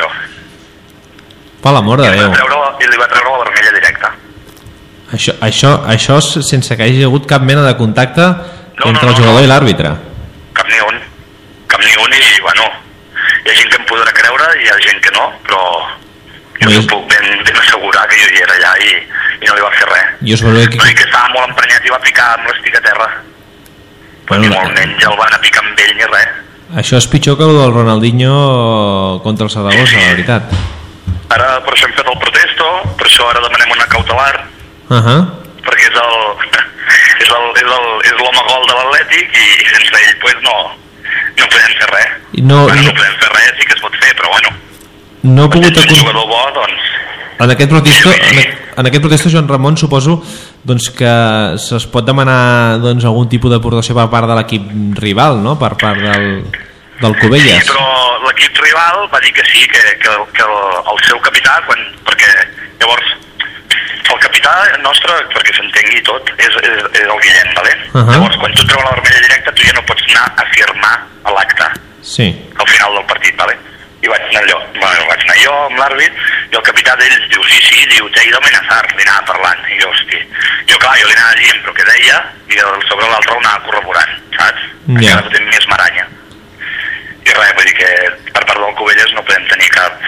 Per l'amor de Déu. I li va treure la vermella directa. Això, això, això sense que hagi hagut cap mena de contacte no, entre no, no, el jugador no. i l'àrbitre. Cap ni un. Cap ni un i, bueno, hi ha gent que em podrà creure i hi ha gent que no, però jo no, us puc ben, ben assegurar que jo hi era allà i, i no li va fer res. Jo suposo que... No, que estava molt emprenyat i va picar amb l'estic a terra. Però bueno, ni molt menys el van a picar amb ell ni res. Això és pitjor que el del Ronaldinho contra el Saragossa, sí, sí. La veritat. Ara per això hem fet el protesto, per això ara demanem una cautelar, uh-huh. perquè és el és el, és el, és l'home gol de l'Atlètic i, i sense ell pues, no, no podem fer res. No, bueno, no, no podem fer res, sí que es pot fer, però bueno. No he pogut un jugador bo, doncs... En aquest protesto, en, en aquest protesto, Joan Ramon, suposo doncs, que es pot demanar doncs, algun tipus d'aportació per part de l'equip rival, no? Per part del, del Cubelles. Sí, però l'equip rival va dir que sí, que, que, que el, el seu capità, quan, perquè llavors el capità nostre, perquè s'entengui tot, és, és, és el Guillem, ¿vale? Uh-huh. Llavors, quan tu et treuen la vermella directa, tu ja no pots anar a firmar a l'acte sí. al final del partit, ¿vale? I vaig anar allò, bueno, vaig anar jo amb l'àrbit i el capità d'ells diu, sí, sí, diu, t'he ido a amenazar, li anava parlant, i jo, hosti, jo clar, jo li anava dient però què deia i sobre l'altre ho anava corroborant, saps? Yeah. Encara fotem més maranya. I res, vull dir que per part del Cubelles no podem tenir cap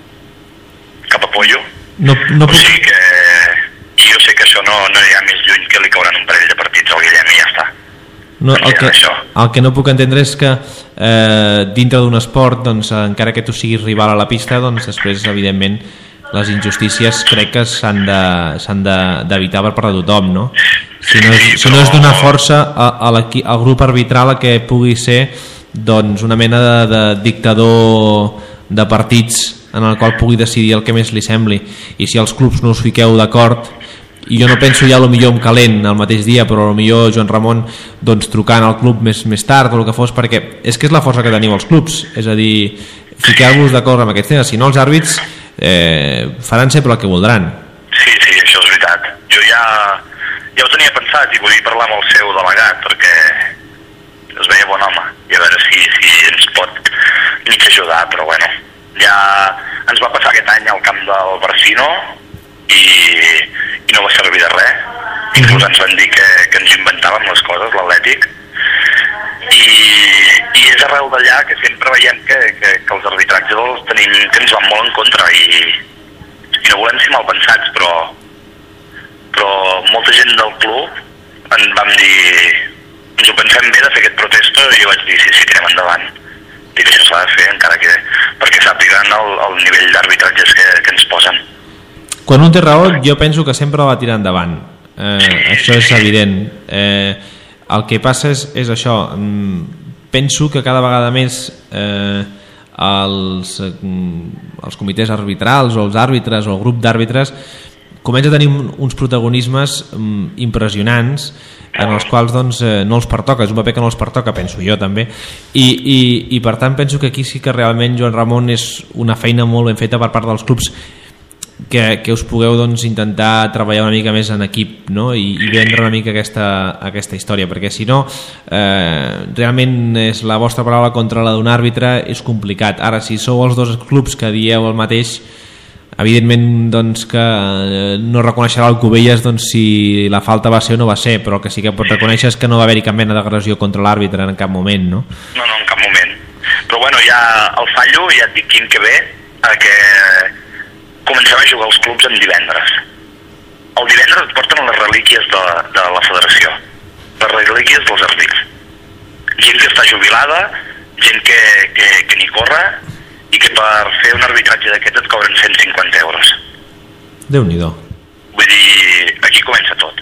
cap apoyo. No, no o sigui que i jo sé que això no, no hi ha més lluny que li cauran un parell de partits al Guillem i ja està. No, el, que, el que no puc entendre és que eh, dintre d'un esport doncs, encara que tu siguis rival a la pista doncs després evidentment les injustícies crec que s'han de, s'han d'evitar per part de tothom, no? Si no és, si no és donar força a, a al grup arbitral a que pugui ser doncs, una mena de, de dictador de partits en el qual pugui decidir el que més li sembli, i si els clubs no us fiqueu d'acord, i jo no penso ja a lo millor en calent el mateix dia, però a lo millor Joan Ramon doncs, trucant al club més, més tard o el que fos, perquè és que és la força que teniu els clubs, és a dir, fiqueu-vos d'acord amb aquests temes, si no els àrbits eh, faran sempre el que voldran. Sí, sí, això és veritat. Jo ja, ja ho tenia pensat i volia parlar amb el seu delegat perquè es veia bon home i a veure si, si ens pot mig ajudar, però bueno, ja ens va passar aquest any al camp del Barcino i, i no va servir de res. Inclús ens van dir que, que ens inventàvem les coses, l'Atlètic, i, i és arreu d'allà que sempre veiem que, que, que els arbitratges els tenim, que ens van molt en contra i, i no volem ser mal pensats, però però molta gent del club en vam dir ens ho pensem bé de fer aquest protesto i jo vaig dir sí, sí, tirem endavant. Dic que això s'ha de fer encara que perquè sàpiguen el, el nivell d'arbitratges que, que ens posen. Quan un té raó, jo penso que sempre va tirar endavant. Eh, sí, això és evident. Eh, el que passa és, és això. Penso que cada vegada més eh, els, els comitès arbitrals o els àrbitres o el grup d'àrbitres comença a tenir uns protagonismes impressionants en els quals doncs, eh, no els pertoca, és un paper que no els pertoca, penso jo també, i, i, i per tant penso que aquí sí que realment Joan Ramon és una feina molt ben feta per part dels clubs. que, que us pugueu doncs, intentar treballar una mica més en equip, no? I, i vendre una mica aquesta, aquesta història, perquè si no eh, realment és la vostra paraula contra la d'un àrbitre, és complicat. Ara, si sou els dos clubs que dieu el mateix, evidentment doncs, que no reconeixerà el Cubelles doncs, si la falta va ser o no va ser, però que sí que pot reconèixer és que no va haver-hi cap mena d'agressió contra l'àrbitre en cap moment, no? No, no, en cap moment. Però bueno, ja el fallo, ja et dic quin que ve, a que comencem a jugar els clubs en divendres. El divendres et porten les relíquies de, de la federació, les relíquies dels àrbitres. Gent que està jubilada, gent que, que, que ni corre, i que per fer un arbitratge d'aquests et cobren cent cinquanta euros. Déu-n'hi-do. Vull dir, aquí comença tot.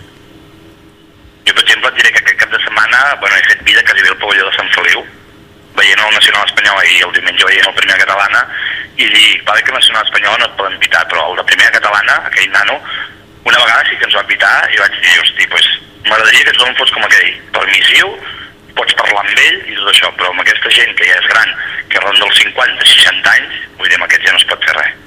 Jo, per exemple, et diré que aquest cap de setmana, bueno, he fet vida quasi bé al pavelló de Sant Feliu, veient el Nacional Espanyol i el diumenge veient el Primera Catalana, i dic, va bé que el Nacional Espanyol no et poden pitar, però el de Primera Catalana, aquell nano, una vegada sí que ens va pitar i vaig dir, hosti, pues, m'agradaria que tothom fos com aquell, permissiu, pots parlar amb ell i tot això, però amb aquesta gent que ja és gran, que ronda els cinquanta seixanta anys, vull dir, amb aquest ja no es pot fer res.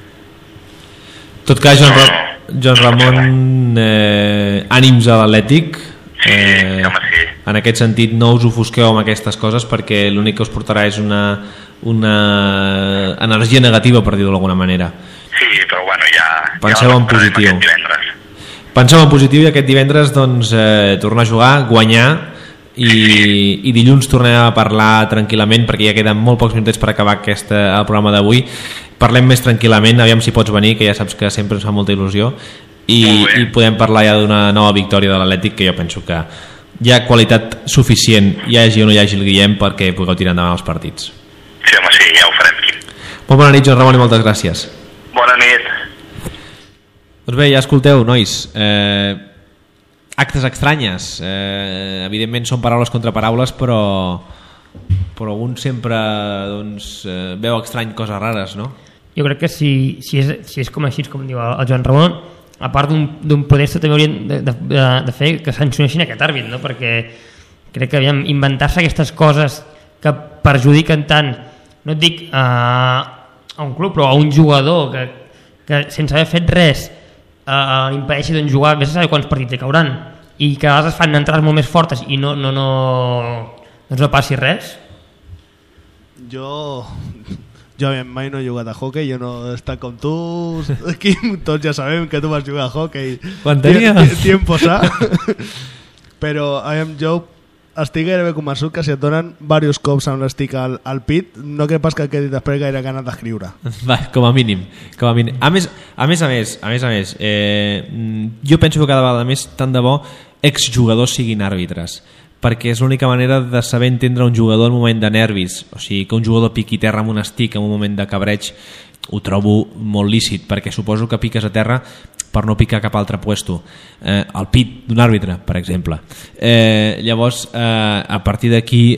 En tot cas, Joan, Ra Joan Ramon, eh, ànims a l'Atlètic. Eh, sí, home, sí. En aquest sentit, no us ofusqueu amb aquestes coses, perquè l'únic que us portarà és una, una energia negativa, per dir-ho d'alguna manera. Sí, però bueno, ja... Penseu ja en positiu. Divendres. Penseu en positiu i aquest divendres doncs, eh, tornar a jugar, guanyar, i, i dilluns tornem a parlar tranquil·lament, perquè ja queden molt pocs minutets per acabar aquesta, el programa d'avui. Parlem més tranquil·lament, aviam si pots venir, que ja saps que sempre ens fa molta il·lusió, i, i podem parlar ja d'una nova victòria de l'Atlètic, que jo penso que hi ha qualitat suficient, hi hagi o no hi hagi el Guillem, perquè pugueu tirar endavant els partits. Sí, home, sí, ja ho farem, Quim. Molt bona nit, Joan Ramon, i moltes gràcies. Bona nit. Doncs bé, ja escolteu, nois, eh, actes estranyes, eh, evidentment són paraules contra paraules, però però algun sempre doncs, eh, veu estrany coses rares, no? Jo crec que si, si, és, si és com així, com diu el Joan Ramon, a part d'un protesta també haurien de, de, de, de fer que sancionessin aquest àrbit, no? Perquè crec que aviam, inventar-se aquestes coses que perjudiquen tant, no et dic a, a un club, però a un jugador que, que sense haver fet res Uh, impedeixi doncs, jugar, vés a saber quants partits hi cauran, i que a vegades fan entrades molt més fortes i no, no, no, doncs no passi res. Jo jo mai no he jugat a hockey, jo no he estat com tu, Quim, tots ja sabem que tu vas jugar a hockey quan tenia tiempo sa però jo estic gairebé convençut que si et donen diversos cops amb l'estic al, al pit, no crec pas que quedi després gaire ganes d'escriure. Va, com a mínim, com a mínim. A més a més, a més, a més, a més eh, jo penso que cada vegada més, tant de bo, exjugadors siguin àrbitres, perquè és l'única manera de saber entendre un jugador en un moment de nervis, o sigui, que un jugador piqui terra amb un estic en un moment de cabreig, ho trobo molt lícit, perquè suposo que piques a terra per no picar cap altre puesto, eh, el pit d'un àrbitre, per exemple. Eh, llavors, eh, a partir d'aquí,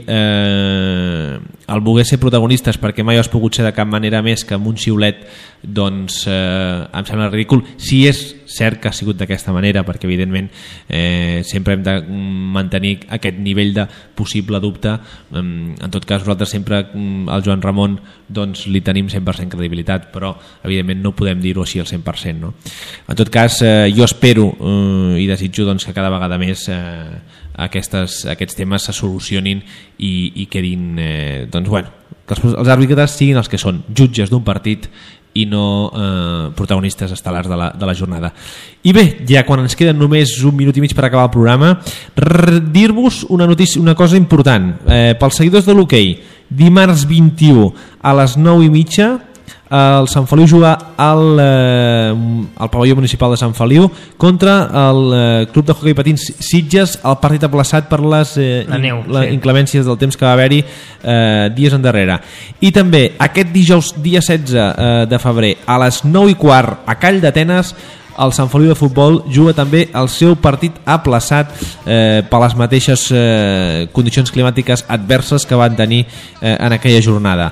eh, el voler ser protagonistes, perquè mai has pogut ser de cap manera més que amb un xiulet, doncs eh, em sembla ridícul. Si és cert que ha sigut d'aquesta manera, perquè evidentment eh, sempre hem de mantenir aquest nivell de possible dubte. En tot cas, nosaltres sempre al Joan Ramon doncs, li tenim cent per cent credibilitat, però evidentment no podem dir-ho així al cent per cent, no? En tot cas, eh, jo espero eh, i desitjo doncs, que cada vegada més eh, aquestes, aquests temes se solucionin i, i quedin eh, doncs, bueno, que els, els àrbitres siguin els que són, jutges d'un partit i no eh, protagonistes estel·lars de la, de la jornada. I bé, ja quan ens queden només un minut i mig per acabar el programa, dir-vos una notícia, una cosa important. Eh, pels seguidors de l'hoquei, dimarts vint-i-u a les nou i mitja, el Sant Feliu juga al, eh, al pavelló municipal de Sant Feliu contra el eh, club de hoquei patins Sitges, el partit aplaçat per les eh, la neu, in, la, sí. inclemències del temps que va haver-hi eh, dies endarrere. I també aquest dijous dia setze eh, de febrer a les nou i quart a Call d'Atenes, el Sant Feliu de Futbol juga també el seu partit aplaçat eh, per les mateixes eh, condicions climàtiques adverses que van tenir eh, en aquella jornada.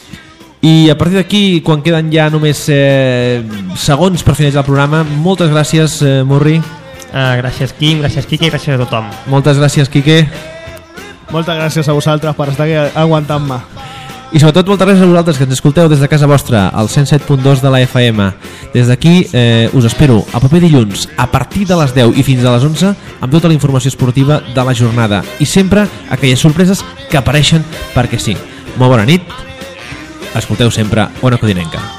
I a partir d'aquí, quan queden ja només eh, segons per finalitzar el programa, moltes gràcies, eh, Murri. Uh, gràcies, Quim, gràcies, Quique, i gràcies a tothom. Moltes gràcies, Quique. Moltes gràcies a vosaltres per estar aquí aguantant-me. I sobretot moltes gràcies a vosaltres que ens escolteu des de casa vostra, al cent set punt dos de la F M. Des d'aquí eh, us espero a proper dilluns a partir de les deu i fins a les onze amb tota la informació esportiva de la jornada i sempre aquelles sorpreses que apareixen perquè sí. Molt bona nit, escolteu sempre Ona Codinenca.